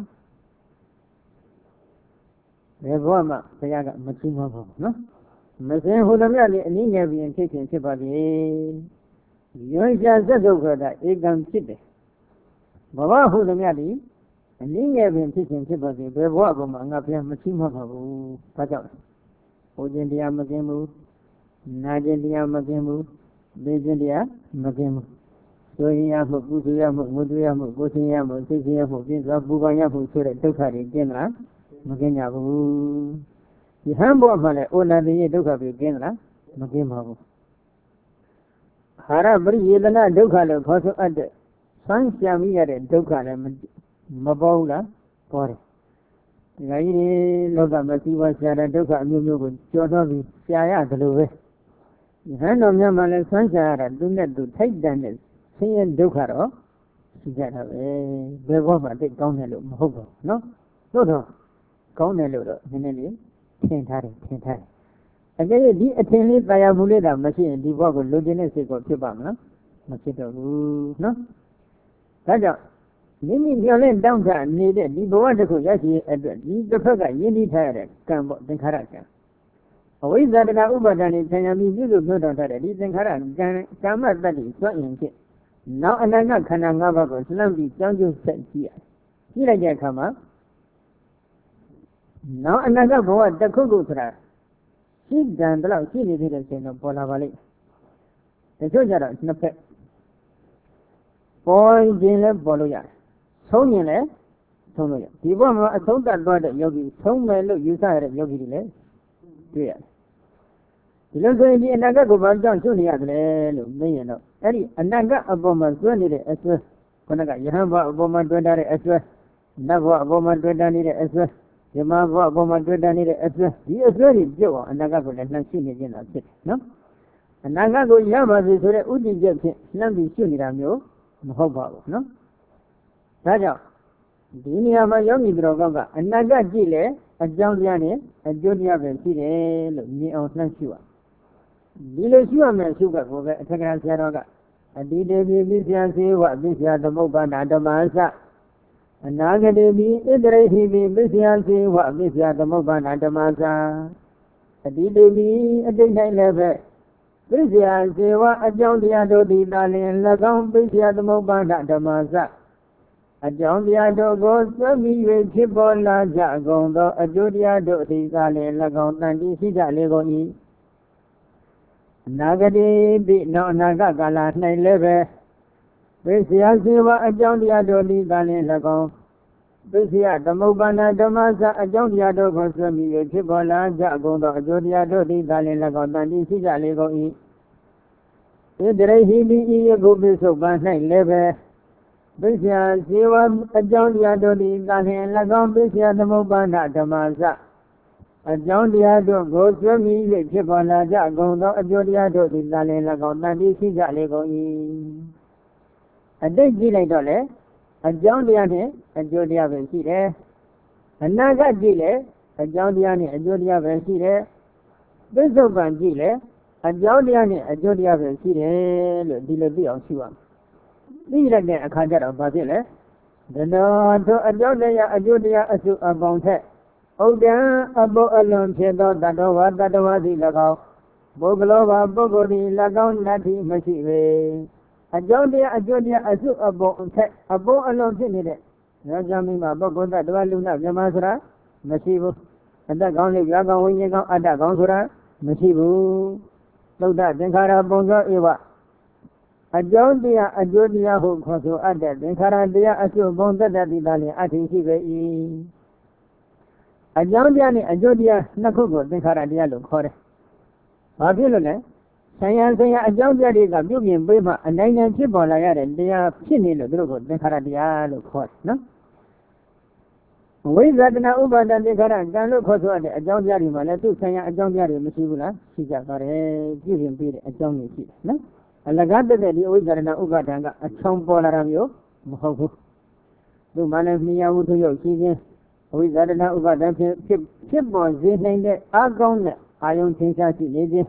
ဘယ်ဘဝမှဘုရားကမချီးမွမ်းပါဘူးနော်မစင်ဟိုသမီးလေးအနည်းငယ်ပြီးရင်ဖြစ်ပါလေရွံ့ရှာဆက်စုပ်ခတာဧကံဖြစ်တယ်ဘဝဟိုသမီးလေးအနည်းငယ်ပင်ဖြစ်ပါစေဘယ်ဘဝကမှငါဘုရားမချီးမွမ်းပါဘူးဘာကြောင့်လဲဟိုခြင်းတရားမကင်းဘူးနာခြင်းတရားမကင်းဘူးသိခြင်းတရားမကင်းဘူးဆိုရင်ရမှုကုသရမှုငုတရမှုကိုယ်ဆင်းရမှုသိခြင်းရမှုပြင်းစွာပူပန်ရမှုဆိုတဲ့ဒုက္ခတွေကျင်းလားမကင်းကြဘူးယဟန်ဘဝမှာလည်းအိုနာတိရဲ့ဒုက္ခတွေကျင်းလားမကင်းပါဘူးဟာရပရိယေတနာဒုက္ခလို့ခေါ်ဆိုအပ်တဲ့ဆန်းရှာမိရတဲ့ဒုက္ခလည်းမပေါ်ဘူးလားပေါ်တယ်ဒီကကြီးတွေလောကမှာစီးပွားရှာတဲ့ဒုက္ခအမျိုးမျိုးကိုကြော်တော့ပြီးရှာရတယ်လို့ပဲယဟန်တော်များမှလည်းဆန်းရှာရတာသူနဲ့သူထိုက်တန်တဲ့ဆင်းရဲဒုက္ခတော့ရှိကြတာပဲဘယ်ဘောမှာတိတ်ကောင်းတယ်လို့မဟုတ်ပါဘူးနော်သို့တော့ကောင်းတယ်လို့တော့နည်းနည်းလေးထင်ထားတယ်အကယ်၍ဒီအထင်လေးတာယာမှုလေးတာမရှိရင်ဒီဘောကိုလိုချင်တဲ့စိတ်ကိုဖြစ်ပါမလားမဖြစ်တော့ဘူးနော်ဒါကြောင့်မိမိမျှော်လင့်တောင်းတနေတဲ့ဒီဘဝတစ်ခုရရှိရဲ့အတွက်ဒီတစ်ဖက်ကယဉ်ကျေးထားရတဲ့ကံပေါ့သင်္ခါရကံအဝိဇ္ဇာတကဥပါဒဏ်နဲ့ဆံရပြီးပြုလို့ပြောတော်ထားတဲ့ဒီသင်္ခါရကံကာမတ္တိစွန့်ရင်ဖြင့်နောက်အနာဂတ်ခန္ဓာ၅ပါးကိုလှမ်းပြီးကြောင်းကျိုးဆက်ကြည့်ရကြည့်လိုက်တဲ့အခါမှာနောက်အနာဂတ်ဘဝတစ်ခုခုဆိုတာရှိတန်တော့ရှိနေသေးတဲ့ချိန်တော့ပေါ်လာပါလိမ့်တချို့ကြတော့နှစ်ဖက်ပေါ်ခြင်းလည်းပေါ်လို့ရတယ်ဆုံးရင်လည်းဆုံးလို့ရဒီဘဝမှာအဆုံးသတ်သွားတဲ့ယောဂီဆုံးမယ်လို့ယူဆရတဲ့ယောဂီတွေလည်းတွေ့ရတယ်ဒီလိုဆိုရင်ဒီအနာဂတ်ကိုဘာကြောင့်ရှုနေရတယ်လို့မေးရင်တော့အဲ့ဒီအနာဂတ်အပေါ်မှာစွဲနေတဲ့အစွဲခုနကယဟန်ဘဝအပေါ်မှာတွေ့တာတဲ့အစွဲနတ်ဘဝအပေါ်မှာတွေ့တာနေတဲ့အစွဲဇမဘဝအပေါ်မှာတွေ့တာနေတဲ့အစွဲဒီအစွဲတွေပြုတ်အောင်အနာဂတ်ကိုလည်းနှံ့ရှိနေခြင်းသာဖြစ်တယ်နော်အနာဂတ်ကိုရပါစေဆိုတဲ့ဥတည်ချက်ဖြင့်နှံ့ပြီးရှုနေတာမျိုးမဟုတ်ပါဘူးနော်ဒါကြောင့်ဒီနေရာမှာယောဂီတော်ကအနာဂတ်ကြည့်လေအကြောင်းတရားနဲ့အကျိုးတရားပဲရှိတယ်လို့မြင်အောင်နှံ့ရှုရဒီလိုရှုရမယ်ရှုကကိုပဲအထက်ကဆရာတော်ကအတိတေပိပိစ္ဆာစေဝပိစ္ဆာသမုပ္ပါဒဓမ္မသအနာဂတေပိဣတရိဟိပိပိစ္ဆာစေဝပိစ္ဆာသမုပ္ပါဒဓမ္မသအတိတေပိအတိတ်၌လည်းပဲပိစ္ဆာစေဝအကြောင်းတရားတို့သည်သာလျှင်၎င်းပိစ္ဆာသမုပ္ပါဒဓမ္မသအကြောင်းတရားတို့ကိုသွက်ပြီး၍ဖြစ်ပေါ်လာကြကုန်သောအကျိုးတရားတို့သည်သာလျှင်၎င်းတန်တိရှိကြလေကုန်၏အနာဂတိပိနောအနာဂတ်ကာလ၌လည်းပဲပိစ္ဆာစေဝအကြောင်းတရားတို့သည်သာလျှင်၎င်းပိစ္ဆာသမုပ္ပါဒဓမ္မသအကြောင်းတရားတို့ကိုသွက်ပြီး၍ဖြစ်ပေါ်လာကြကုန်သောအကျိုးတရားတို့သည်သာလျှင်၎င်းတန်တိရှိကြလေကုန်၏ဣတရိဟိပိဤယခုပိစုပ္ပန်၌လည်းပဲပိစ္ဆာစေဝအကြောင်းတရားတို့သည်သာလျှင်၎င်းပိစ္ဆာသမုပ္ပါဒဓမ္မသအကြောင်းတရားတို့ကိုဆွေးမိ၍ဖြစ်ပေါ်လာကြကုန်သောအကျိုးတရားတို့သည်သာလျှင်၎င်းတန်တိရှိကြလေကုန်၏အတိတ်ကြည့်လိုက်တော့လေအကြောင်းတရားနဲ့အကျိုးတရားပဲရှိတယ်အနာဂတ်ကြည့်လေအကြောင်းတရားနဲ့အကျိုးတရားပဲရှိတယ်ပိဿုပန်ကြည့်လေအကြောင်းတရားနဲ့အကျိုးတရားပဲရှိတယ်လို့ဒီလိုသိအောင်ရှုရမယ်သိရတဲ့အခါကျတော့ဘာဖြစ်လဲဒါတော့ထိုအကြောင်းတရားအကျိုးတရားအစုအပေါင်းထက်ဥဒ္ဒံအဘောအလွန်ဖြစ်သောတတ္တဝါစီ၎င်းပုဂ္ဂလောဘပုဂ္ဂိုလ်ဒီ၎င်းနတ္တိမရှိပေအကြောင်းတရားအကျိုးတရားအစုအပေါင်းထက်အဘောအလွန်ဖြစ်နေတဲ့ယောဇမိမပုဂ္ဂိုလ်တ attva လူနာမြမဆိုတာမရှိဘူးအတ္တကောင်းလေးရွာကောင်းဝိညာဉ်ကောင်းအတ္တကောင်းဆိုတာမရှိဘူးသုဒ္ဓသင်္ခါရပုံသောဧဝအကြောင်းတရားအကျိုးတရားဟုခေါ်ဆိုအပ်တဲ့သင်္ခါရတရားအစုပုံသက်တည်းသာလျှင်အထင်ရှိပေ၏အကြောင်းတရားနဲ့အကျိုးတရားနှစ်ခုကိုသင်္ခါရတရားလို့ခေါ်တယ်။ဘာဖြစ်လို့လဲ။ဆံရအကြောင်းတရားတွေကပြုပြင်ပေးမှအနိုင်နိုင်ဖြစ်ပေါ်လာရတဲ့တရားဖြစ်နေလို့သူတို့ကိုသင်္ခါရတရားလို့ခေါ်တယ်နော်။ဝိဇ္ဇာတနာဥပါဒသင်္ခါရကံလို့ခေါ်ဆိုတဲ့အကြောင်းတရားတွေမှာလည်းသူဆံရအကြောင်းတရားတွေမရှိဘူးလားရှိကြပါတယ်ပြုပြင်ပေးတဲ့အကြောင်းတွေရှိတယ်နော်။အလကားတက်တဲ့ဒီဝိဇ္ဇာတနာဥပါဒံကအချောင်းပေါ်လာတာမျိုးမဟုတ်ဘူး။သူမှလည်းမြင်ရမှုသူရုပ်ရှိခြင်းအဝိဇ္ဇာတနာဥပါဒံဖြစ်ပေါ်စေနိုင်တဲ့အကောင်းနဲ့အာယုံသင်္ချာရှိနေခြင်း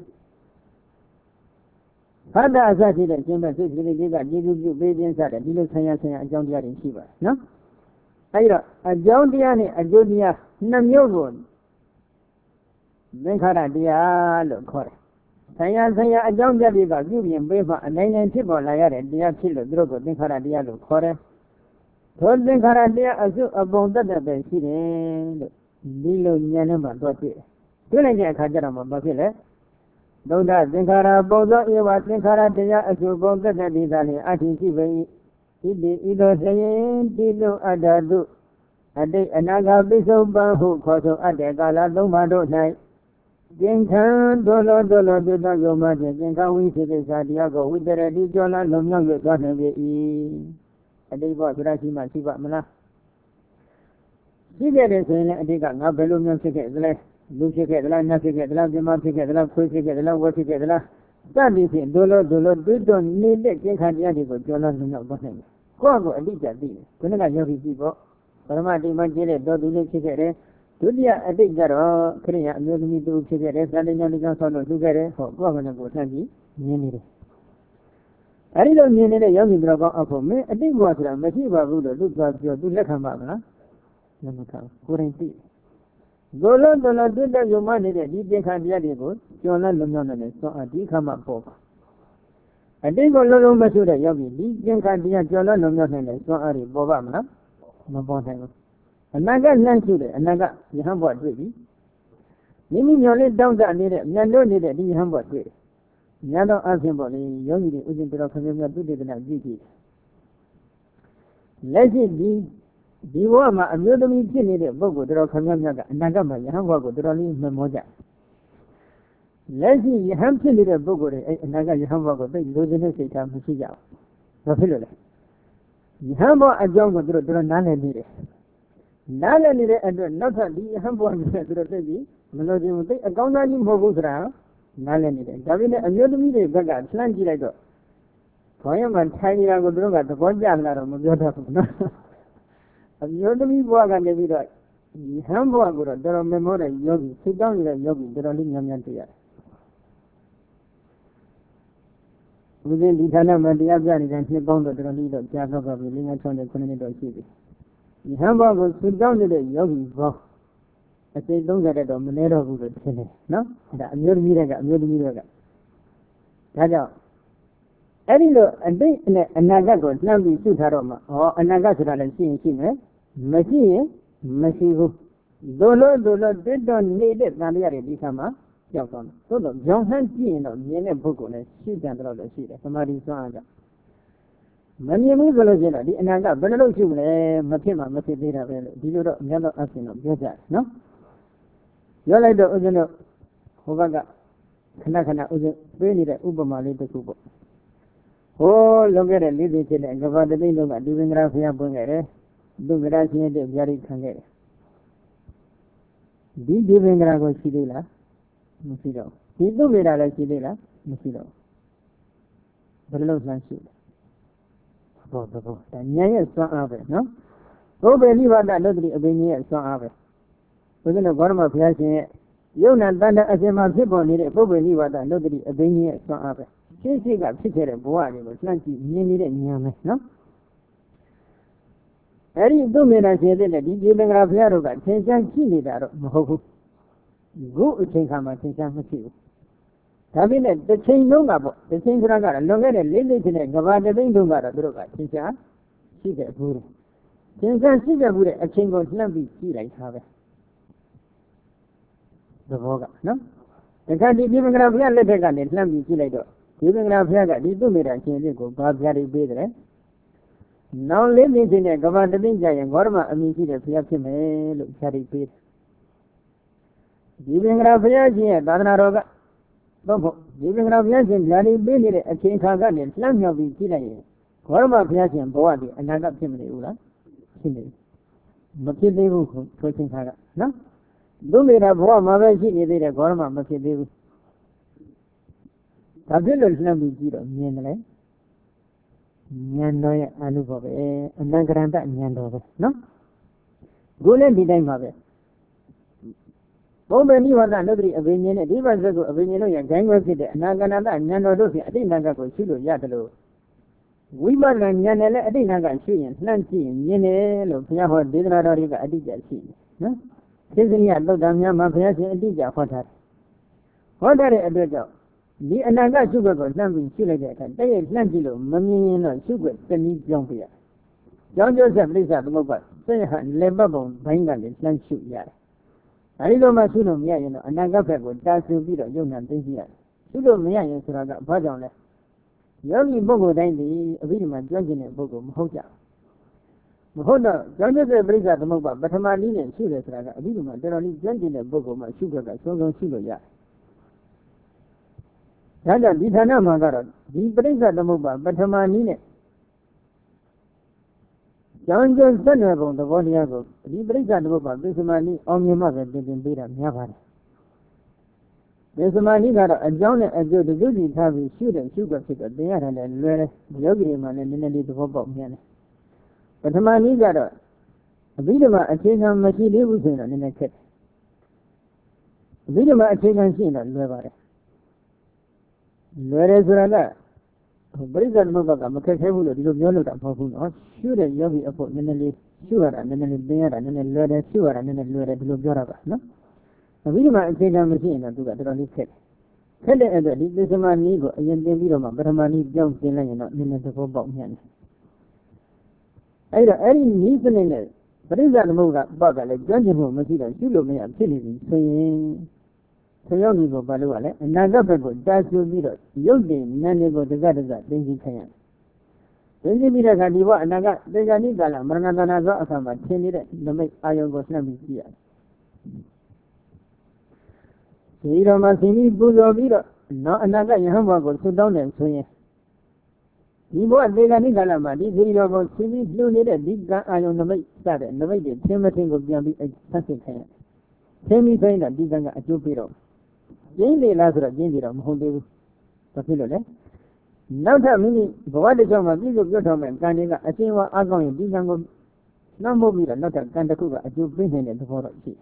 ဖတ်တာအစရှိတဲ့ခြင်းပဲစိတ်ကလေးတွေကကျေစုပြုပေးခြင်းစတဲ့ဒီလိုဆံရအကြောင်းတရားတွေရှိပါတယ်နော်အဲဒီတော့အကြောင်းတရားနဲ့အကျိုးတရားနှစ်မျိုးကိုသင်္ခါရတရားလို့ခေါ်တယ်ဆံရအကြောင်းတရားတွေကပြုပြင်ပေးမှအနိုင်နိုင်ဖြစ်ပေါ်လာရတဲ့တရားဖြစ်လို့သူတို့ကိုသင်္ခါရတရားလို့ခေါ်တယ်သောသင်္ခါရတရားအစုအပုံတတ်ပဲရှိတယ်လို့ဒီလိုဉာဏ်နဲ့မှတော့တွေ့လိုက်တဲ့အခါကျတော့မှဘာဖြစ်လဲသုဒ္ဓသင်္ခါရပုံသောဧဝသင်္ခါရတရားအစုပုံတတ်တဲ့သာလျှင်အထင်ရှိပေ၏ဣတိဤသို့ဆိုရင်တိလိုအတ္တတုအတိတ်အနာဂတ်ပိစုံပန်ဟုခေါ်ဆိုအပ်တဲ့ကာလသုံးပါးတို့၌ကျင်ခံဒုလောတုတယောမဖြင့်ကျင်ခံဝိသေသတရားကိုဝိတရတိကျော်လာလုံမြောက်၍သွားနိုင်ပေ၏အတိတ်ဘောဆိုတာရှိမှရှိပါမလားရှိခဲ့တယ်ဆိုရင်လည်းအတိတ်ကငါဘယ်လိုမျိုးဖြစ်ခဲ့သလဲလူဖြစ်ခဲ့သလားနတ်ဖြစ်ခဲ့သလားပြမဖြစ်ခဲ့သလားခွေးဖြစ်ခဲ့သလားဝက်ဖြစ်ခဲ့သလားစသည်ဖြင့်ဒုလောတွေးတော့နေတဲ့ကျင်ခံတရားတွေကိုကျော်လာလုံမြောက်သွားနိုင်တယ်ကိုယ့်ကိုအတိတ်ကသိတယ်ခုနကယောဂီကြည့်ပေါ့ပရမတိမကျင်းတဲ့တော်သူလေးဖြစ်ခဲ့တယ်ဒုတိယအတိတ်ကျတော့ခရိယာအမျိုးသမီးတူဖြစ်ခဲ့တယ်ဇာတိညာတိကြောင့်ဆောင်းလို့လှူခဲ့တယ်ဟောကိုယ့်ဘာနဲ့ကိုယ်ထမ်းပြီးမြင်နေတယ်အဲ့ဒီလိုမြင်နေတဲ့ယောဂီတော်ကောင်းအဖို့မင်းအတိတ်ဘဝဆိုတာမရှိပါဘူးလို့သူသွားပြောသူလက်ခံပါမလားလက်မခံကိုယ်တိုင်သိဒုလောဒုလောတွေ့တဲ့ယုံမနေတဲ့ဒီသင်္ခါတရားတွေကိုကျော်လွန်လွန်မြောက်နေတဲ့စွမ်းအားဒီခါမှပေါ်ပါအတိတ်ကိုလုံးလုံးမရှိတဲ့ယောဂီဒီသင်္ခါတရားကျော်လွန်လွန်မြောက်နေတဲ့စွမ်းအားတွေပေါ်ပါမလားမပေါ်နိုင်ဘူးအနာဂတ်လှမ်းရှိတယ်အနာဂတ်ယဟန်ဘဝတွေ့ပြီမိမိမျောလေးတောင်းတနေတဲ့မြတ်လို့နေတဲ့ဒီယဟန်ဘဝတွေ့ညတော့အဖြစ်ပေါ့လေယောဂီတွေဥစဉ်တော်ခမင်းများသူတေသနာကြည့်ကြည့်လက်ရှိဒီဘဝမှာအမျိုးသမီးဖြစ်နေတဲ့ပုဂ္ဂိုလ်တော်ခမင်းများကအနာဂတ်မှာယဟန်ဘဝကိုတော်လေးမမောကြလက်ရှိယဟန်ဖြစ်နေတဲ့ပုဂ္ဂိုလ်တွေအဲအနာဂတ်ယဟန်ဘဝကိုသိလိုချင်တဲ့စိတ်ထားမရှိကြဘူးဘာဖြစ်လို့လဲယဟန်ဘဝအကြောင်းကိုသူတို့တော်နားလည်နေတယ်နားလည်နေတဲ့အတွက်နောက်ထပ်ဒီယဟန်ဘဝနဲ့သူတို့သိပြီးမလို့ခြင်းသိအကောင်းသားကြီးမဟုတ်ဘူးဆိုတာနားလည်နေတယ်ဒါပေမဲ့အမျိုးသမီးတွေဘက်ကလှမ်းကြည့်လိုက်တော့ခေါင်းရမှထိုင်နေတာကိုသူတို့ကသဘောကျလာတော့မပြောတတ်ဘူးနော်အမျိုးသမီးဘဝကနေပြီးတော့ဟမ်ဘဝကိုတော့တော်တော်မမောတဲ့ယောဂီစိတ်ကောင်းနေတဲ့ယောဂီတော်တော်လေးများများတွေ့ရတယ်ဘုရင်ဒီဌာနမှာတရားပြနေတဲ့နှစ်ပေါင်းတော့တော်တော်လေးတော့ကြားတော့ပါပြီ၄-၅-၆-၇နှစ်တော့ရှိပြီဒီဟမ်ဘဝကိုစိတ်ကောင်းနေတဲ့ယောဂီဘောအစိတ်30တဲ့တော့မနေတော့ဘူးလို့ထင်တယ်နော်ဒါအမျိုးသမီးတွေကအမျိုးသမီးတွေကဒါကြောင့်အဲ့ဒီလိုအတိတ်နဲ့အနာဂတ်ကိုနှမ်းပြီးရှုထားတော့မှအနာဂတ်ဆိုတာလည်းရှိရင်ရှိမယ်မရှိရင်မရှိဘူးဒုလို့တစ်တော့နေတဲ့တန်လျာတွေဒီခါမှာကြောက်သွားတယ်သို့တော့ကြောင်ဟန်းကြည့်ရင်တော့မြင်တဲ့ပုဂ္ဂိုလ်လည်းရှိတယ်တော့လည်းရှိတယ်သမာဓိစွမ်းအားကြောင့်မမြင်ဘူးဆိုလို့ရှိရင်တော့ဒီအနာဂတ်ဘယ်လိုလုပ်ရှုမလဲမဖြစ်မှမဖြစ်သေးတာပဲလို့ဒီလိုတော့အများသောအဖြစ်တော့ပြောကြတယ်နော်ပြောလိုက်တော့ဥစဉ်တို့ဟိုဘက်ကခဏခဏဥစဉ်ပေးနေတဲ့ဥပမာလေးတစ်ခုပေါ့ဟိုလွန်ခဲ့တဲ့၄၀တဲ့ကဘာတသိန်းလုံးကဒီပင်္ဂရာဖျားပွင့်ခဲ့တယ်သူကရာချင်းတဲ့ဗျာဒိခံခဲ့တယ်ဒီပင်္ဂရာကိုရှိသေးလားမရှိတော့ဒီသူမေတာလည်းရှိသေးလားမရှိတော့ဘယ်လိုလှမ်းရှိလဲဘောဒါဉာဏ်ရဲ့စွမ်းအားပဲနော်ဘုဗ္ဗေနိဗ္ဗာန်လို့တိအဘိညာဉ်ရဲ့စွမ်းအားပဲဘုရားတော်ဂေါရမဘုရားရှင်ရဲ့ယုံနာတန်တဲ့အရှင်မှာဖြစ်ပေါ်နေတဲ့ပုဗ္ဗေနိဗ္ဗာန်လို့တိအဘိညာဉ်ရဲ့စွမ်းအားပဲရှင်းကဖြစ်ခဲ့တဲ့ဘဝတွေကိုလှမ်းကြည့်မြင်နေတဲ့ဉာဏ်ပဲနော်အဲ့ဒီသူမေနာရှင်တဲ့ဒီဒီပင်္ဂရာဘုရားတို့ကသင်္ချာရှိနေတာတော့မဟုတ်ဘူးခုအချိန်ခါမှာသင်္ချာမရှိဘူးဒါပေမဲ့တစ်ချိန်လုံးကပေါ့တစ်ချိန်ခါကလွန်ခဲ့တဲ့၄နှစ်တဲ့ကဘာတသိန်းတုန်းကတော့သူတို့ကသင်္ချာရှိခဲ့ဘူးသင်္ချာရှိခဲ့ဘူးတဲ့အချိန်ကိုလှမ်းပြီးကြည့်လိုက်တာပဲသဘောကနော်တခါဒီပင်္ဂရာဘုရားလက်ထက်ကနေလှမ်းပြီးကြည့်လိုက်တော့ဒီပင်္ဂရာဘုရားကဒီသူမေတာရှင်လေးကိုဘာပြရိပေးတယ်နောင်လေးမြင့်ခြင်းနဲ့ကဘာတသိန်းကြရင်ဂေါရမအမိရှိတဲ့ဘုရားဖြစ်မယ်လို့ပြရိပေးတယ်ဒီပင်္ဂရာဘုရားရှင်ရဲ့သာသနာတော်ကတော့ဖို့ဒီပင်္ဂရာဘုရားရှင်ပြရိပေးနေတဲ့အချိန်ခါကနေလှမ်းမြောက်ပြီးကြည့်လိုက်ရင်ဂေါရမဘုရားရှင်ဘဝတည်းအနာဂတ်ဖြစ်မနေဘူးလားဖြစ်နေမဖြစ်သေးဘူးဆိုချိန်ခါကနော်သူမေတာဘဝမှာပဲရှိနေသေးတယ်ဂေါရမမဖြစ်သေးဘူးဒါဖြစ်လို့လှမ်းပြီးကြည့်တော့မြင်တယ်လေဉာဏ်တော်ရဲ့အနုဘောပဲအနန္တရတဉာဏ်တော်ပဲနော်ခုလည်းဒီတိုင်းပါပဲဘုံပဲနိဗ္ဗာန်လို့တိအဘိညာဉ်နဲ့ဒီဘက်ဇက်ကိုအဘိညာဉ်လို့ရဂိုင်းခွဲဖြစ်တဲ့အနာဂန္တဉာဏ်တော်တို့ဖြင့်အတိတ်နာဂတ်ကိုရှုလို့ရတယ်လို့ဝိပဿနာဉာဏ်နဲ့လည်းအတိတ်နာဂတ်ရှုရင်လှမ်းကြည့်ရင်မြင်တယ်လို့ဘုရားဟောဒေသနာတော်တွေကအတိတ်ကျရှိတယ်နော်သစ္စရိယသုတ်တံများမှာဘုရားရှင်အတိတ်ကျဟောထားတယ်ဟောထားတဲ့အတွက်ကြောင့်ဒီအနာဂတ်ရှုွက်ကိုလှမ်းပြီးရှုလိုက်တဲ့အခါတည့်ရလှမ်းကြည့်လို့မမြင်ရင်တော့ရှုွက်တနည်းပြောင်းပြရကြောင်းကျိုးဆက်ပြိဿသမုပ္ပါသိဟလေပတ်ပုံဘိုင်းကလည်းလှမ်းရှုရတယ်အဲဒီလိုမှရှုလို့မရရင်တော့အနာဂတ်ဘက်ကိုတာဆူပြီးတော့ယုံနာသိသိရတယ်ရှုလို့မရရင်ဆိုတာကဘာကြောင့်လဲယောဂီပုဂ္ဂိုလ်တိုင်းဒီအဘိဓမ္မာကျွမ်းကျင်တဲ့ပုဂ္ဂိုလ်မဟုတ်ကြဘူးမဟုတ်တော့ကြောင်းကျိုးဆက်ပြိဿသမုပ္ပါပထမနည်းနဲ့ရှုတယ်ဆိုတာကအဘိဓမ္မာတော်တော်လေးကျွမ်းကျင်တဲ့ပုဂ္ဂိုလ်မှရှုဘက်ကဆုံးဆုံးရှုလို့ရတယ်ဒါကြောင့်ဒီဌာနမှာကတော့ဒီပရိစ္ဆသမုပ္ပါပထမနည်းနဲ့ကြောင်းကျိုးဆက်နွယ်ပုံသဘောတရားကိုဒီပရိစ္ဆသမုပ္ပါပစ္စမနည်းအောင်မြင်မှပဲတင်ပေးတာများပါတယ်ပစ္စမနည်းကတော့အကြောင်းနဲ့အကျိုးတစုစီထားပြီးရှုတဲ့ရှုွက်ဖြစ်တော့တင်ရတယ်လည်းလွယ်တယ်ယောဂီတွေမှလည်းနည်းနည်းလေးသဘောပေါက်မြန်တယ်ပထမနည်းကတော့အဘိဓမ္မာအခြေခံမရှိသေးဘူးဆိုရင်တော့နည်းနည်းခက်တယ်အဘိဓမ္မာအခြေခံရှိရင်တော့လွယ်ပါတယ်လွယ်တယ်ဆိုတာကပရိစ္ဆေသမုပ္ပါကမခက်ခဲဘူးလို့ဒီလိုပြောလို့တာမဟုတ်ဘူးနော်ရှုတဲ့ယောဂီအဖို့နည်းနည်းလေးရှုရတာနည်းနည်းလေးသင်ရတာနည်းနည်းလွယ်တယ်ရှုရတာနည်းနည်းလွယ်တယ်ဒီလိုပြောတာပါနော်အပြီးမှအခြေခံမရှိရင်တော့သူကတော်တော်လေးခက်တဲ့အတွက်ဒီသစ္စမနည်းကိုအရင်သင်ပြီးတော့မှပထမနည်းပြောင်းသင်လိုက်ရင်တော့နည်းနည်းသဘောပေါက်မြန်တယ်အဲ့တော့အဲ့ဒီနည်းစနစ်နဲ့ပရိစ္ဆေသမုပ္ပါကလည်းကျွမ်းကျင်မှုမရှိတော့ရှုလို့မရဖြစ်နေပြီဆိုရင်ဆိုယောဂီကိုဘာလို့ လဲအနာဂတ်ဘက်ကိုတာဆူပြီးတော့ရုပ်တည်နာနေကိုတကတကသိသိခိုင်းရတယ်သိသိပြီးတဲ့အခါဒီဘအနာဂတ်တေဇာနိကာလမရဏတနာသောအခါမှာထင်နေတဲ့နမိတ်အာယုံကိုနှံ့ပြီးကြည့်ရတယ်ဒီတော့မှသိပြီးပူဇော်ပြီးတော့နောက်အနာဂတ်ယဟန်ဘဝကိုဆွတောင်းတယ်ဆိုရင်ဒီဘဝတေဇာနိကာလမှာဒီသိတော်ကိုသိပြီးလှူနေတဲ့ဒီကံအာယုံနမိတ်စတဲ့နမိတ်တွေထင်မထင်ကိုပြန်ပြီးဆန်းစစ်ခိုင်းရတယ်ထင်ပြီးဆိုရင်တော့ဒီကံကအကျိုးပေးတော့ကျင်းလေလားဆိုတော့ကျင်းပြီတော့မဟုတ်သေးဘူးဘာဖြစ်လို့လဲနောက်ထပ်မိမိဘဝတစ်ကြောင်းမှာပြည့်စုံပြောထောင်မဲ့ကံတွေကအရှင်ဝါအကောင်းရင်ဒီကံကိုနှမ်းမို့ပြီးတော့နောက်ထပ်ကံတစ်ခုကအကျိုးပေးနေတဲ့သဘောတော့ရှိ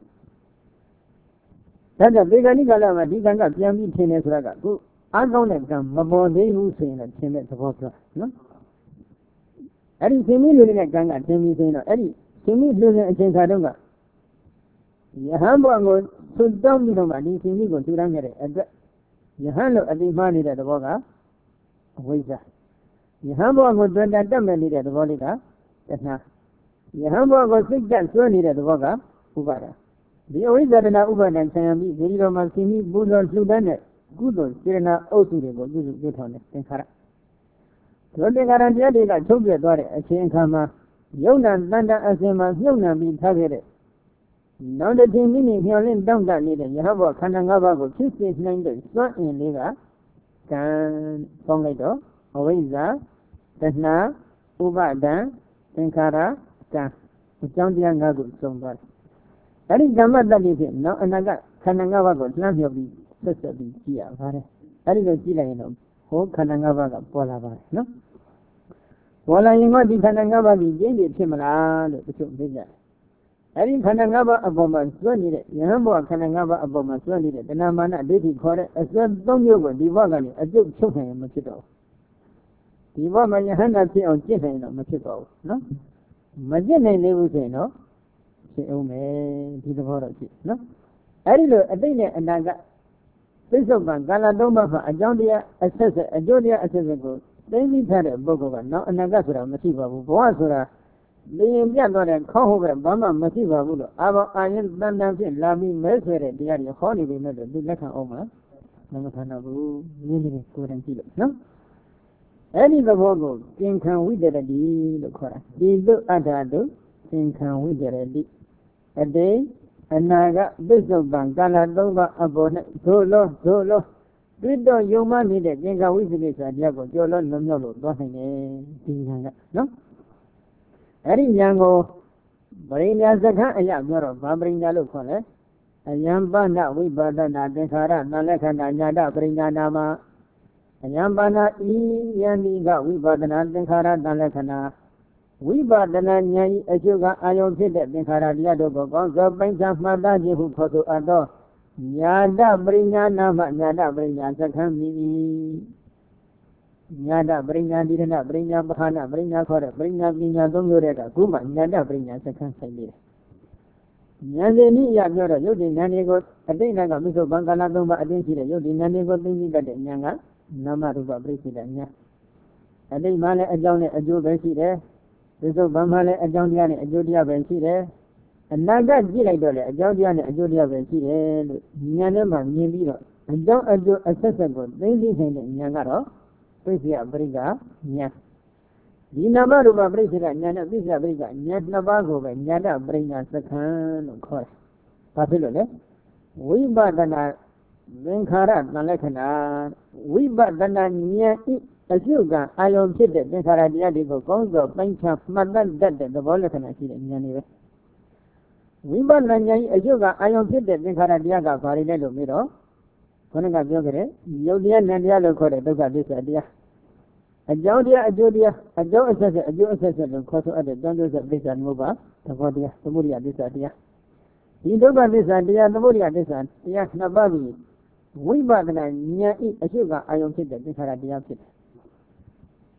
တယ်ဒါကြောင့်ဒီကံဒီကာလမှာဒီကံကပြန်ပြီးထင်နေဆိုတာကခုအကောင်းတဲ့ကံမပေါ်သေးဘူးဆိုရင်တော့ထင်တဲ့သဘောပြောနော်အဲ့ဒီသင်္မိလူနေတဲ့ကံကထင်ပြီးဆိုရင်တော့အဲ့ဒီသင်္မိလူတဲ့အချိန်ခါတုန်းကယဟန်ဘဝကိုဆွတောင်းပြီးတော့မှဒီသင်္မိကိုထူထောင်ခဲ့တဲ့အတွက်ယဟန်လို့အတိမှားနေတဲ့သဘောကအဝိဇ္ဇာယဟန်ဘဝကိုတွေ့တာတက်မဲ့နေတဲ့သဘောလေးကတဏှာယဟန်ဘဝကိုစိတ်တက်ဆွဲနေတဲ့သဘောကဥပါဒဒီအဝိဇ္ဇာတဏှာဥပါဒံဆံရပြီးဒီလိုမှသင်္မိပူဇော်လှူဒန်းတဲ့ကုသိုလ်စေတနာအုပ်စုတွေကိုပြုစုပြုထောင်တဲ့သင်္ခါရဒီသင်္ခါရတရားတွေကချုပ်ပြသွားတဲ့အချိန်အခါမှာယုံနာတန်တအစဉ်မှာမြုပ်နှံပြီးထားခဲ့တဲ့နောက်တစ်ချိန်မိမိမျှော်လင့်တောင့်တနေတဲ့ယဟဘခန္ဓာ၅ပါးကိုဖြစ်စေနိုင်တဲ့စွမ်းအင်လေးကကံပေါင်းလိုက်တော့အဝိဇ္ဇာတဏှာဥပါဒံသင်္ခါရကံအကြောင်းတရား၅ခုစုံသွားတယ်။အဲဒီကမ္မတ္တိဖြင့်နောက်အနာကခန္ဓာ၅ပါးကိုလှမ်းမြော်ပြီးဆက်ဆက်ပြီးကြည့်ရပါတယ်။အဲဒီလိုကြည့်လိုက်ရင်တော့ဟောခန္ဓာ၅ပါးကပေါ်လာပါတယ်နော်။ပေါ်လာရင်ကဒီခန္ဓာ၅ပါးကြီးကျင်းနေဖြစ်မလားလို့တချို့မေးကြတယ်။အဲဒီခန္ဓာ၅ပါးအပေါ်မှာစွဲနေတဲ့ယဟန်ဘဝခန္ဓာ၅ပါးအပေါ်မှာစွဲနေတဲ့တဏှာမာနဒိဋ္ဌိခေါ်တဲ့အစွဲ၃မျိုးကိုဒီဘဝကနေအကျုပ်ချုပ်နိုင်ရင်မဖြစ်တော့ဘူးဒီဘဝမှာယဟန်နာဖြစ်အောင်ကျင့်နိုင်တော့မဖြစ်တော့ဘူးနော်မကျင့်နိုင်သေးဘူးဆိုရင်တော့ဖြစ်အောင်မယ်ဒီသဘောတော့ရှိနော်အဲဒီလိုအတိတ်နဲ့အနာကသိစ္ဆုတ်ကံကာလ၃ပါးမှာအကြောင်းတရားအဆက်ဆက်အကျိုးတရားအဆက်ဆက်ကိုသိသိထားတဲ့ပုဂ္ဂိုလ်ကနောက်အနာကဆိုတာမရှိပါဘူးဘဝဆိုတာလင်းပြတ်သွားတဲ့ခေါင်းဟုတ်ပဲဘာမှမရှိပါဘူးလို့အာဘောအာရင်တန်တန်ဖြင့်လာပြီးမဲဆွဲတဲ့တရားတွေဟောနေပြီမဲ့သူလက်ခံအောင်မလားမခံတော့ဘူးနည်းနည်းကိုယ်တိုင်ကြည့်လို့နော်အဲ့ဒီသဘောကိုသင်္ခံဝိတရတိလို့ခေါ်တာဒီလိုအတ္တတို့သင်္ခံဝိတရတိအတေအနာကပစ္စုပန်ကာလ၃ပါးအပေါ်၌ဇိုလောတွေ့တော့ယုံမှနေတဲ့သင်္ခါဝိသေကိစ္စတရားကိုကြော်လို့လွန်မြောက်လို့သွားနိုင်တယ်ဒီဉာဏ်ကနော်အဲ့ဒီဉာဏ်ကိုပရိညာစခန်းအရာပြောတော့ဗာပရိညာလို့ခေါ်တယ်အယံပဏဝိပါဒနာသင်္ခါရနာလက္ခဏာညာတပရိညာနာမှာအယံပဏဤယန္တိကဝိပါဒနာသင်္ခါရနာလက္ခဏာဝိပါဒနာဉာဏ်ဤအကျုကအာယုဖြစ်တဲ့သင်္ခါရတရားတို့ကိုကောင်းစွာပိုင်းခြားမှတ်သားခြင်းဟုခေါ်ဆိုအပ်သောညာတပရိညာနာမညာတပရိညာစခန်းမည်ညာတပရိညာဒီရဏပရိညာပခဏပရိညာခေါ်တဲ့ပရိညာပညာ၃မျိုးတဲ့ကခုမှညာတပရိညာစခန်းဆိုင်နေတယ်ဉာဏ်စဉ်ဤအရပြောတော့ယုတ်တိဉာဏ်တွေကိုအတိတ်ကမိစ္ဆုပံကာလ၃ပါးအတင်းရှိတဲ့ယုတ်တိဉာဏ်တွေကိုသိသိတတ်တဲ့ဉာဏ်ကနာမရူပပရိစ္ဆေဒဉာဏ်အတိတ်မှလည်းအကြောင်းနဲ့အကျိုးပဲရှိတယ်မိစ္ဆုပံမှလည်းအကြောင်းတရားနဲ့အကျိုးတရားပဲရှိတယ်အနာဂတ်ကြည့်လိုက်တော့လေအကြောင်းတရားနဲ့အကျိုးတရားပဲရှိတယ်လို့ဉာဏ်ထဲမှာမြင်ပြီးတော့အကြောင်းအကျိုးအဆက်ဆက်ကိုသိသိနိုင်တဲ့ဉာဏ်ကတော့ပရိစ္ဆေဒပရိက္ခဉာဏ်ဒီနာမရူပပရိစ္ဆေဒဉာဏ်နဲ့ပရိစ္ဆေဒပရိက္ခဉာဏ်နှစ်ပါးကိုပဲဉာဏပရိညာစခန်းလို့ခေါ်တယ်။ဘာဖြစ်လို့လဲဝိပဿနာသင်္ခါရတန်လက္ခဏာဝိပဿနာဉာဏ်ဤအကျုကအာယုံဖြစ်တဲ့သင်္ခါရတရားတွေကိုကောင်းစွာပိုင်းခြားမှတ်တတ်တဲ့သဘောလက္ခဏာရှိတဲ့ဉာဏ်တွေပဲဝိပဿနာဉာဏ်ဤအကျုကအာယုံဖြစ်တဲ့သင်္ခါရတရားကဘာတွေလဲလို့မေးတော့ခொနကပြောကြတဲ့ယုတ်တရားနံတရားလို့ခေါ်တဲ့ဒုက္ခသစ္စာတရားအကြောင်းတရားအကျိုးတရားအကြောင်းအဆက်ဆက်အကျိုးအဆက်ဆက်လို့ခေါ်ဆိုအပ်တဲ့တန်တုဆက်သစ္စာမျိုးပါသဘောတရားသမုဒိယသစ္စာတရားဒီဒုက္ခသစ္စာတရားသမုဒိယသစ္စာတရားနှစ်ပါးပြီးဝိပဿနာဉာဏ်ဤအကျုကအာယုံဖြစ်တဲ့သင်္ခါရတရားဖြစ်တယ်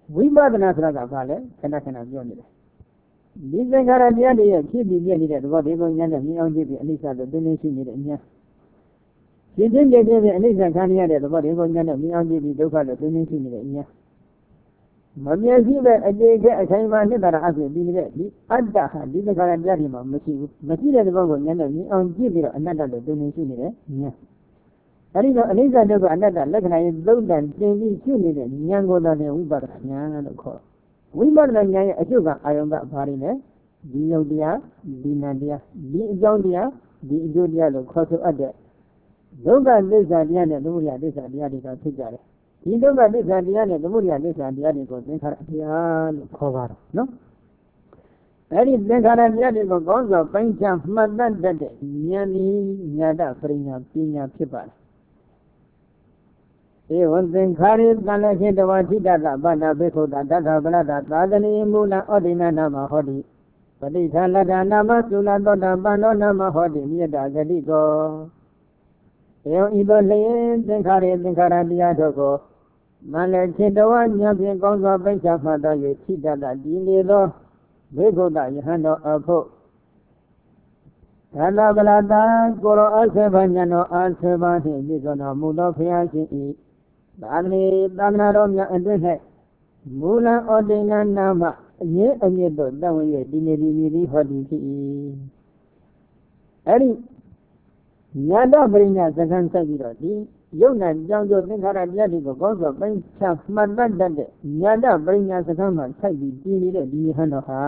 ဝိပဿနာဆိုတာကဘာလဲခဏခဏပြောနေတယ်ဒီသင်္ခါရတရားတွေရဲ့ဖြစ်ပြီးပြည့်နေတဲ့သဘောတွေကိုဉာဏ်နဲ့မြင်အောင်ကြည့်ပြီးအနိစ္စလို့သိနေရှိနေတဲ့အညာဖြစ်ခြင်းပြည့်ပြည့်အနိစ္စခံရတဲ့သဘောတွေကိုဉာဏ်နဲ့မြင်အောင်ကြည့်ပြီးဒုက္ခလို့သိနေရှိနေတဲ့အညာမမြင်ရှိပဲအခြေခဲအခိုင်အမာနှစ်သာရအဖြစ်ပြီးနေတဲ့ဒီအတ္တဟာဒီသင်္ခါရတရားတွေမှာမရှိဘူးမရှိတဲ့သဘောကိုဉာဏ်နဲ့မြင်အောင်ကြည့်ပြီးတော့အနတ္တလို့သိနေရှိနေတဲ့ညာအဲဒီတော့အနိစ္စဒုက္ခအနတ္တလက္ခဏာရဲ့သုံးတန်တင်ပြီးရှိနေတဲ့ဉာဏ်ကိုသာဝိပဿနာဉာဏ်လို့ခေါ်ဝိပဿနာဉာဏ်ရဲ့အကျုပ်ကအာယုံကဘာတွေလဲဒီယုတ်တရားဒီနာတရားဒီအကြောင်းတရားဒီအကျိုးတရားလို့ခေါ်ဆိုအပ်တဲ့ဒုက္ခသစ္စာတရားနဲ့သမုဒယသစ္စာတရားတွေကဖြစ်ကြတယ်ဒီဒုက္ခသစ္စာတရားနဲ့သမုဒယသစ္စာတရားတွေကိုသင်္ခါရတရားလို့ခေါ်ပါတော့နော်အဲဒီသင်္ခါရတရားတွေကိုကောင်းစွာပိုင်းခြားမှတ်တတ်တဲ့ဉာဏ်ဤညာတပရိညာပညာဖြစ်ပါတယ်ဧဝံသင်္ခါရိသလခေတဝါထိတတဗန္ဒဘေခုတတထဗလတသာသနိမူလဩဒိနနာမဟောတိပဋိဌာလတ္တနာမသုလသောတပန္နောနာမဟောတိမြတ်တာဂတိကောဧဝံဤသို့လျင်သင်္ခါရိသင်္ခါရတရားတို့ကိုမလခေတဝါဉာဏ်ဖြင့်ကောင်းစွာပိုင်းခြားမှတ်သော၍ထိတတဒီနေသောဘေခုတယဟန်တော်အဖို့သတ္တဗလတကိုရောအဆေဘဉာဏ်တော်အဆေဘနှင့်ပြည့်စုံတော်မူသောဘုရားရှင်၏သာသနာတော်များအတွင်း၌မူလဩဒိဏနာမအငြင်းအမြစ်တို့တတ်ဝင်၍ဒီနေဒီမြည်သည်ဟောသည်ဖြစ်၏အဲဒီညာတပရိညာစကံဆက်ပြီးတော့ဒီယုတ်နဲ့ကြောင့်ကျသင်္ခါရတရားတွေကိုကောင်းစွာပိုင်းခြားမှတ်တတ်တဲ့ညာတပရိညာစကံမှာဆက်ပြီးပြင်းနေတဲ့ဒီဟန်တော်ဟာ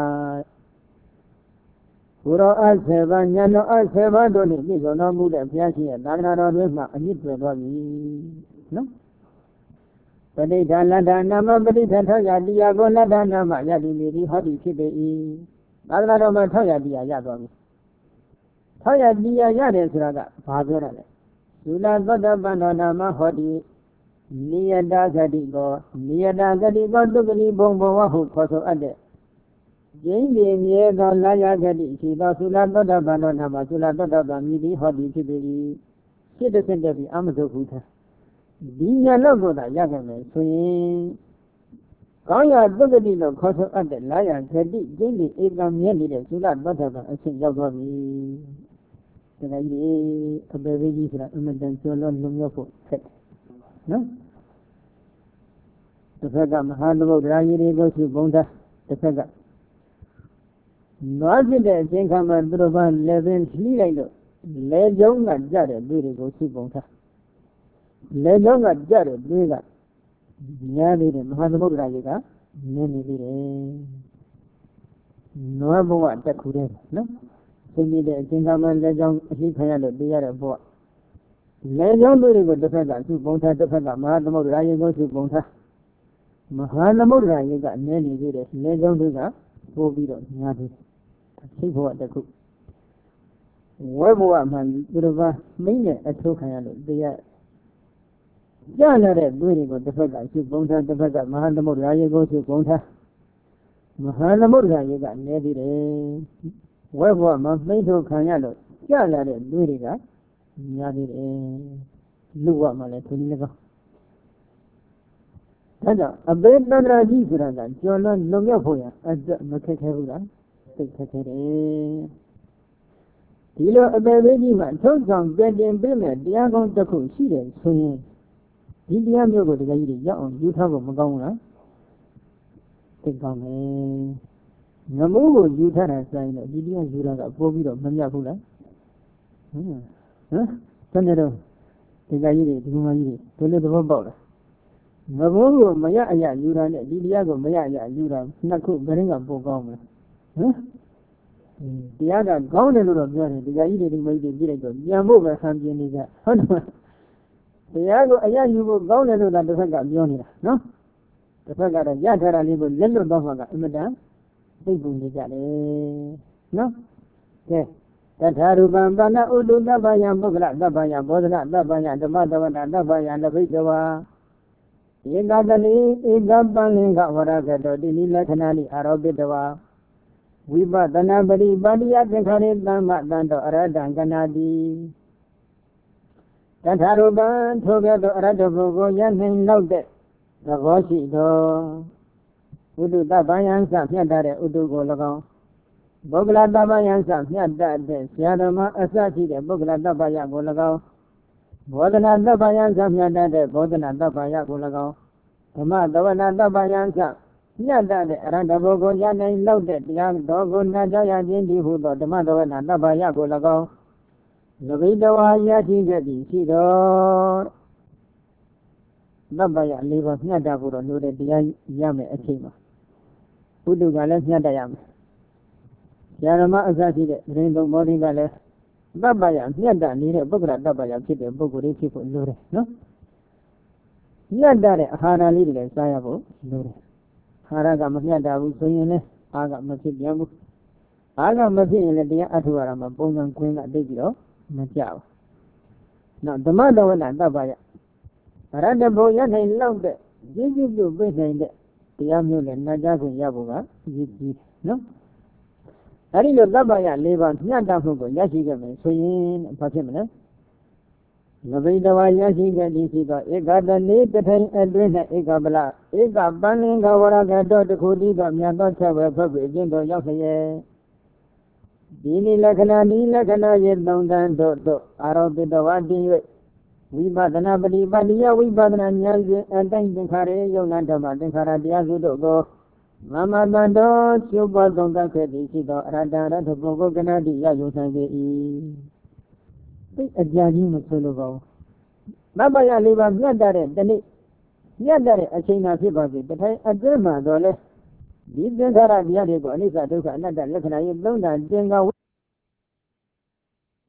ဘုရောအဆေဘညာတော်အဆေဘတို့နှင့်ပြည့်စုံတော်မူတဲ့ဘုရားရှင်ရဲ့သာသနာတော်တွင်မှအမြင့်တွယ်သွားပြီနော်ပဋိဌာလတ္တနာမပဋိဌာထောက်ရတရားကိုလတ္တနာမယတိမိတိဟောတိဖြစ်ပေ၏သာသနာတော်မှာထောက်ရတရားရသွားပြီထောက်ရတရားရတယ်ဆိုတာကဘာပြောတာလဲသုလသောတပန္နောနာမဟောတိနိယတာဂတိကောနိယတာဂတိကောဒုက္ခလိဘုံဘဝဟုခေါ်ဆိုအပ်တဲ့ကျင်းပြင်းမြဲသောလာယဂတိရှိသောသုလသောတပန္နောနာမသုလသောတပန်မိတိဟောတိဖြစ်ပေ၏စိတ်တစ်ဆင့်တည်းပြီးအမသုဘူးထားဒီညာလောက်ကိုသာရခဲ့မယ်ဆိုရင်ကောင်းရာသုက္ကတိလို့ခေါ်ဆိုအပ်တဲ့လာယဂတိကျင်းပြင်းဧကံမြဲနေတဲ့သုလသောတပန်အဆင့်ရောက်သွားပြီဒါကြီးအပေပေးကြီးဆိုတာအမတန်ကျော်လွန်လွန်မြောက်ဖို့ဆက်နော်တစ်ဖက်ကမဟာသမုဒ္ဒရာကြီးတွေကိုရှိဘုံသားတစ်ဖက်ကနွားဖြစ်တဲ့အချိန်ခါမှာသူတို့ကလည်းပင်လှိလိုက်လို့လေကြောင်းကကြတဲ့သူတွေကိုရှိဘုံသားလေကြောင်းကကြတဲ့သူကညားနေတဲ့မဟာသမုဒ္ဒရာကြီးကနည်းနေသေးတယ်နွားဘဝတက်ခုတဲ့နော်သိမိတဲ့အချိန်ခါမှာလက်ကြောင်းအရှိခံရလို့သိရတဲ့ဘဝလက်ကြောင်းတွေကိုတစ်ဖက်ကသူ့ဘုံထားတစ်ဖက်ကမဟာသမုဒ္ဒရာရေကိုသူ့ဘုံထားမဟာသမုဒ္ဒရာရေကအနည်းနေသေးတယ်လက်ကြောင်းတွေကပို့ပြီးတော့ညားသေးတယ်သိဘဝတစ်ခုဝဲဘဝမှသူတို့ကမိမ့်နဲ့အထိုးခံရလို့သိရကြလာတဲ့သူတွေကိုတစ်ဖက်ကသူ့ဘုံထားတစ်ဖက်ကမဟာသမုဒ္ဒရာရေကိုသူ့ဘုံထားမဟာသမုဒ္ဒရာရေကအနည်းသေးတယ်ဝဲဘဝမှာမိမ့်ထိုးခံရလို့ကြလာတဲ့လူတွေကညာသေးတယ်လူဘဝမှာလည်းသူနည်းလည်းကောင်းဒါကြောင့်အဘိဓမ္မာကြီးဆိုတာကကျော်လွန်လွန်မြောက်ဖို့ရအတွက်မခက်ခဲဘူးလားသိခက်ခဲတယ်ဒီလိုအပေပေးကြီးမှထုံးဆောင်ပြတင်ပေးမယ်တရားကောင်းတစ်ခုရှိတယ်ဆိုရင်ဒီတရားမျိုးကိုတကယ်ကြီးရောက်အောင်ယူထားဖို့မကောင်းဘူးလားသိကောင်းတယ်ငမိုးကိုယူထားတာဆိုင်တော့ဒီတရားယူတာကပို့ပြီးတော့မမြတ်ဘူးလားဟမ်တကယ်တော့ဒီကကြီးတွေဒီမကြီးတွေတို့လည်းသဘောပေါက်လားငမိုးကိုမရအရယူတာနဲ့ဒီတရားကိုမရအရယူတာနှစ်ခုဘယ်ရင်ကပို့ကောင်းမလဲတရားကကောင်းတယ်လို့တော့ပြောတယ်ဒီကကြီးတွေဒီမကြီးတွေပြည့်လိုက်တော့ပြန်ဖို့ပဲဆံပြင်းနေကြဟုတ်တယ်တရားကိုအရယူဖို့ကောင်းတယ်လို့တစ်ဖက်ကပြောနေတာနော်တစ်ဖက်ကတော့ရထားတာလေးကိုလက်လွတ်တော့မှကအမတန်သိပ္ပံနေကြတယ်နော်ကဲတထာရူပံပါဏဥတုတပ္ပယံပုဂ္ဂလတပ္ပယံဘောဓနတပ္ပယံဓမ္မတဝတတပ္ပယံလဘိတဝါဧကတတိဧကပလင်္ဂဝရကတောတိနိလက္ခဏာနိအာရောပိတဝါဝိပဿနာပရိပါတိယသင်္ခါရိသမ္မတံတောအရဟတံကနာတိတထာရူပံထိုကဲ့သို့အရဟတပုဂ္ဂိုလ်ယနေ့နောက်တဲ့သဘောရှိသောဥဒုတပ္ပယံစမြတ်တဲ့ဥဒုကို၎င်းပုဂ္ဂလတပ္ပယံစမြတ်တဲ့ဆရာတော်မှာအစရှိတဲ့ပုဂ္ဂလတပ္ပယကို၎င်းဘောဓနာတပ္ပယံစမြတ်တဲ့ဘောဓနာတပ္ပယကို၎င်းဓမ္မသဝနာတပ္ပယံစမြတ်တဲ့အရဟတဘုကိုရနိုင်လောက်တဲ့တရားတော်ကိုနာကြားရခြင်းဒီဟုသောဓမ္မသဝနာတပ္ပယကို၎င်းလဘိတဝါရရှိခဲ့သည်ရှိတော်တပ္ပယ၄ပါးမြတ်တာကိုတော့လို့တဲ့တရားရမယ်အချိန်မှာဥဒုကလည်းမြတ်တတ်ရမယ်ဆရာတော်မှာအစရှိတဲ့ဒရင်သုံးမောဓိကလည်းတပ္ပယမြတ်တနေတဲ့ပုဂ္ဂလတပ္ပယဖြစ်တဲ့ပုဂ္ဂိုလ်လေးဖြစ်ဖို့လိုတယ်နော်မြတ်တဲ့အာဟာရလေးတွေလည်းစားရဖို့လိုတယ်အာဟာရကမမြတ်တာဘူးဆိုရင်လည်းအားကမဖြစ်ပြန်ဘူးအားကမဖြစ်ရင်လည်းတရားအထုရမှာပုံစံကွင်းကတိတ်ပြီးတော့မကြဘူးနောက်ဓမ္မတော်ဝနာတပ္ပယအရဟတဘုရနိုင်လောက်တဲ့ရည်ကြည်ပြုပြနိုင်တဲ့တရားမျိုးနဲ့နာကြားခွင့်ရဖို့ကရည်ကြည်နော်အဲဒီလိုတပ္ပယ၄ပါးမြတ်တာမှုကိုရရှိခဲ့မယ်ဆိုရင်ဘာဖြစ်မလဲလဘိတဝါရရှိခဲ့သည်ရှိသောဧကတနေတထိုင်အတွင်း၌ဧကပလဧကပန္လင်္ဂဝရကတော်တခုတည်းသောမြတ်သောချက်ဝဲဖက်ပြီးအကျင့်တော်ရောက်လျက်ဒီနိလက္ခဏာဒီလက္ခဏာရေသုံးတန်တို့အာရောပိတဝါတည်၍ဝိပဿနာပฏิပတ်တိယဝိပဿနာဉာဏ်ဖြင့်အတိုင်းသင်္ခါရယုံနာဓမ္မသင်္ခါရတရားစုတို့ကိုမမတန်တော်ချုပ်ပွားသုံးသပ်ခဲ့သည်ရှိသောအရဟတရထပုဂ္ဂိုလ်ကနာတိရယုံဆိုင်ပေ၏သိအကြကြီးမဆိုလိုပါဘူးတပ္ပယ၄ပါးမြတ်တဲ့တနေ့မြတ်တဲ့အချိန်သာဖြစ်ပါစေတထိုင်အတွင်းမှာတော့လေဒီသင်္ခါရတရားတွေကိုအနိစ္စဒုက္ခအနတ္တလက္ခဏာရေးသုံးတာသင်္ခါ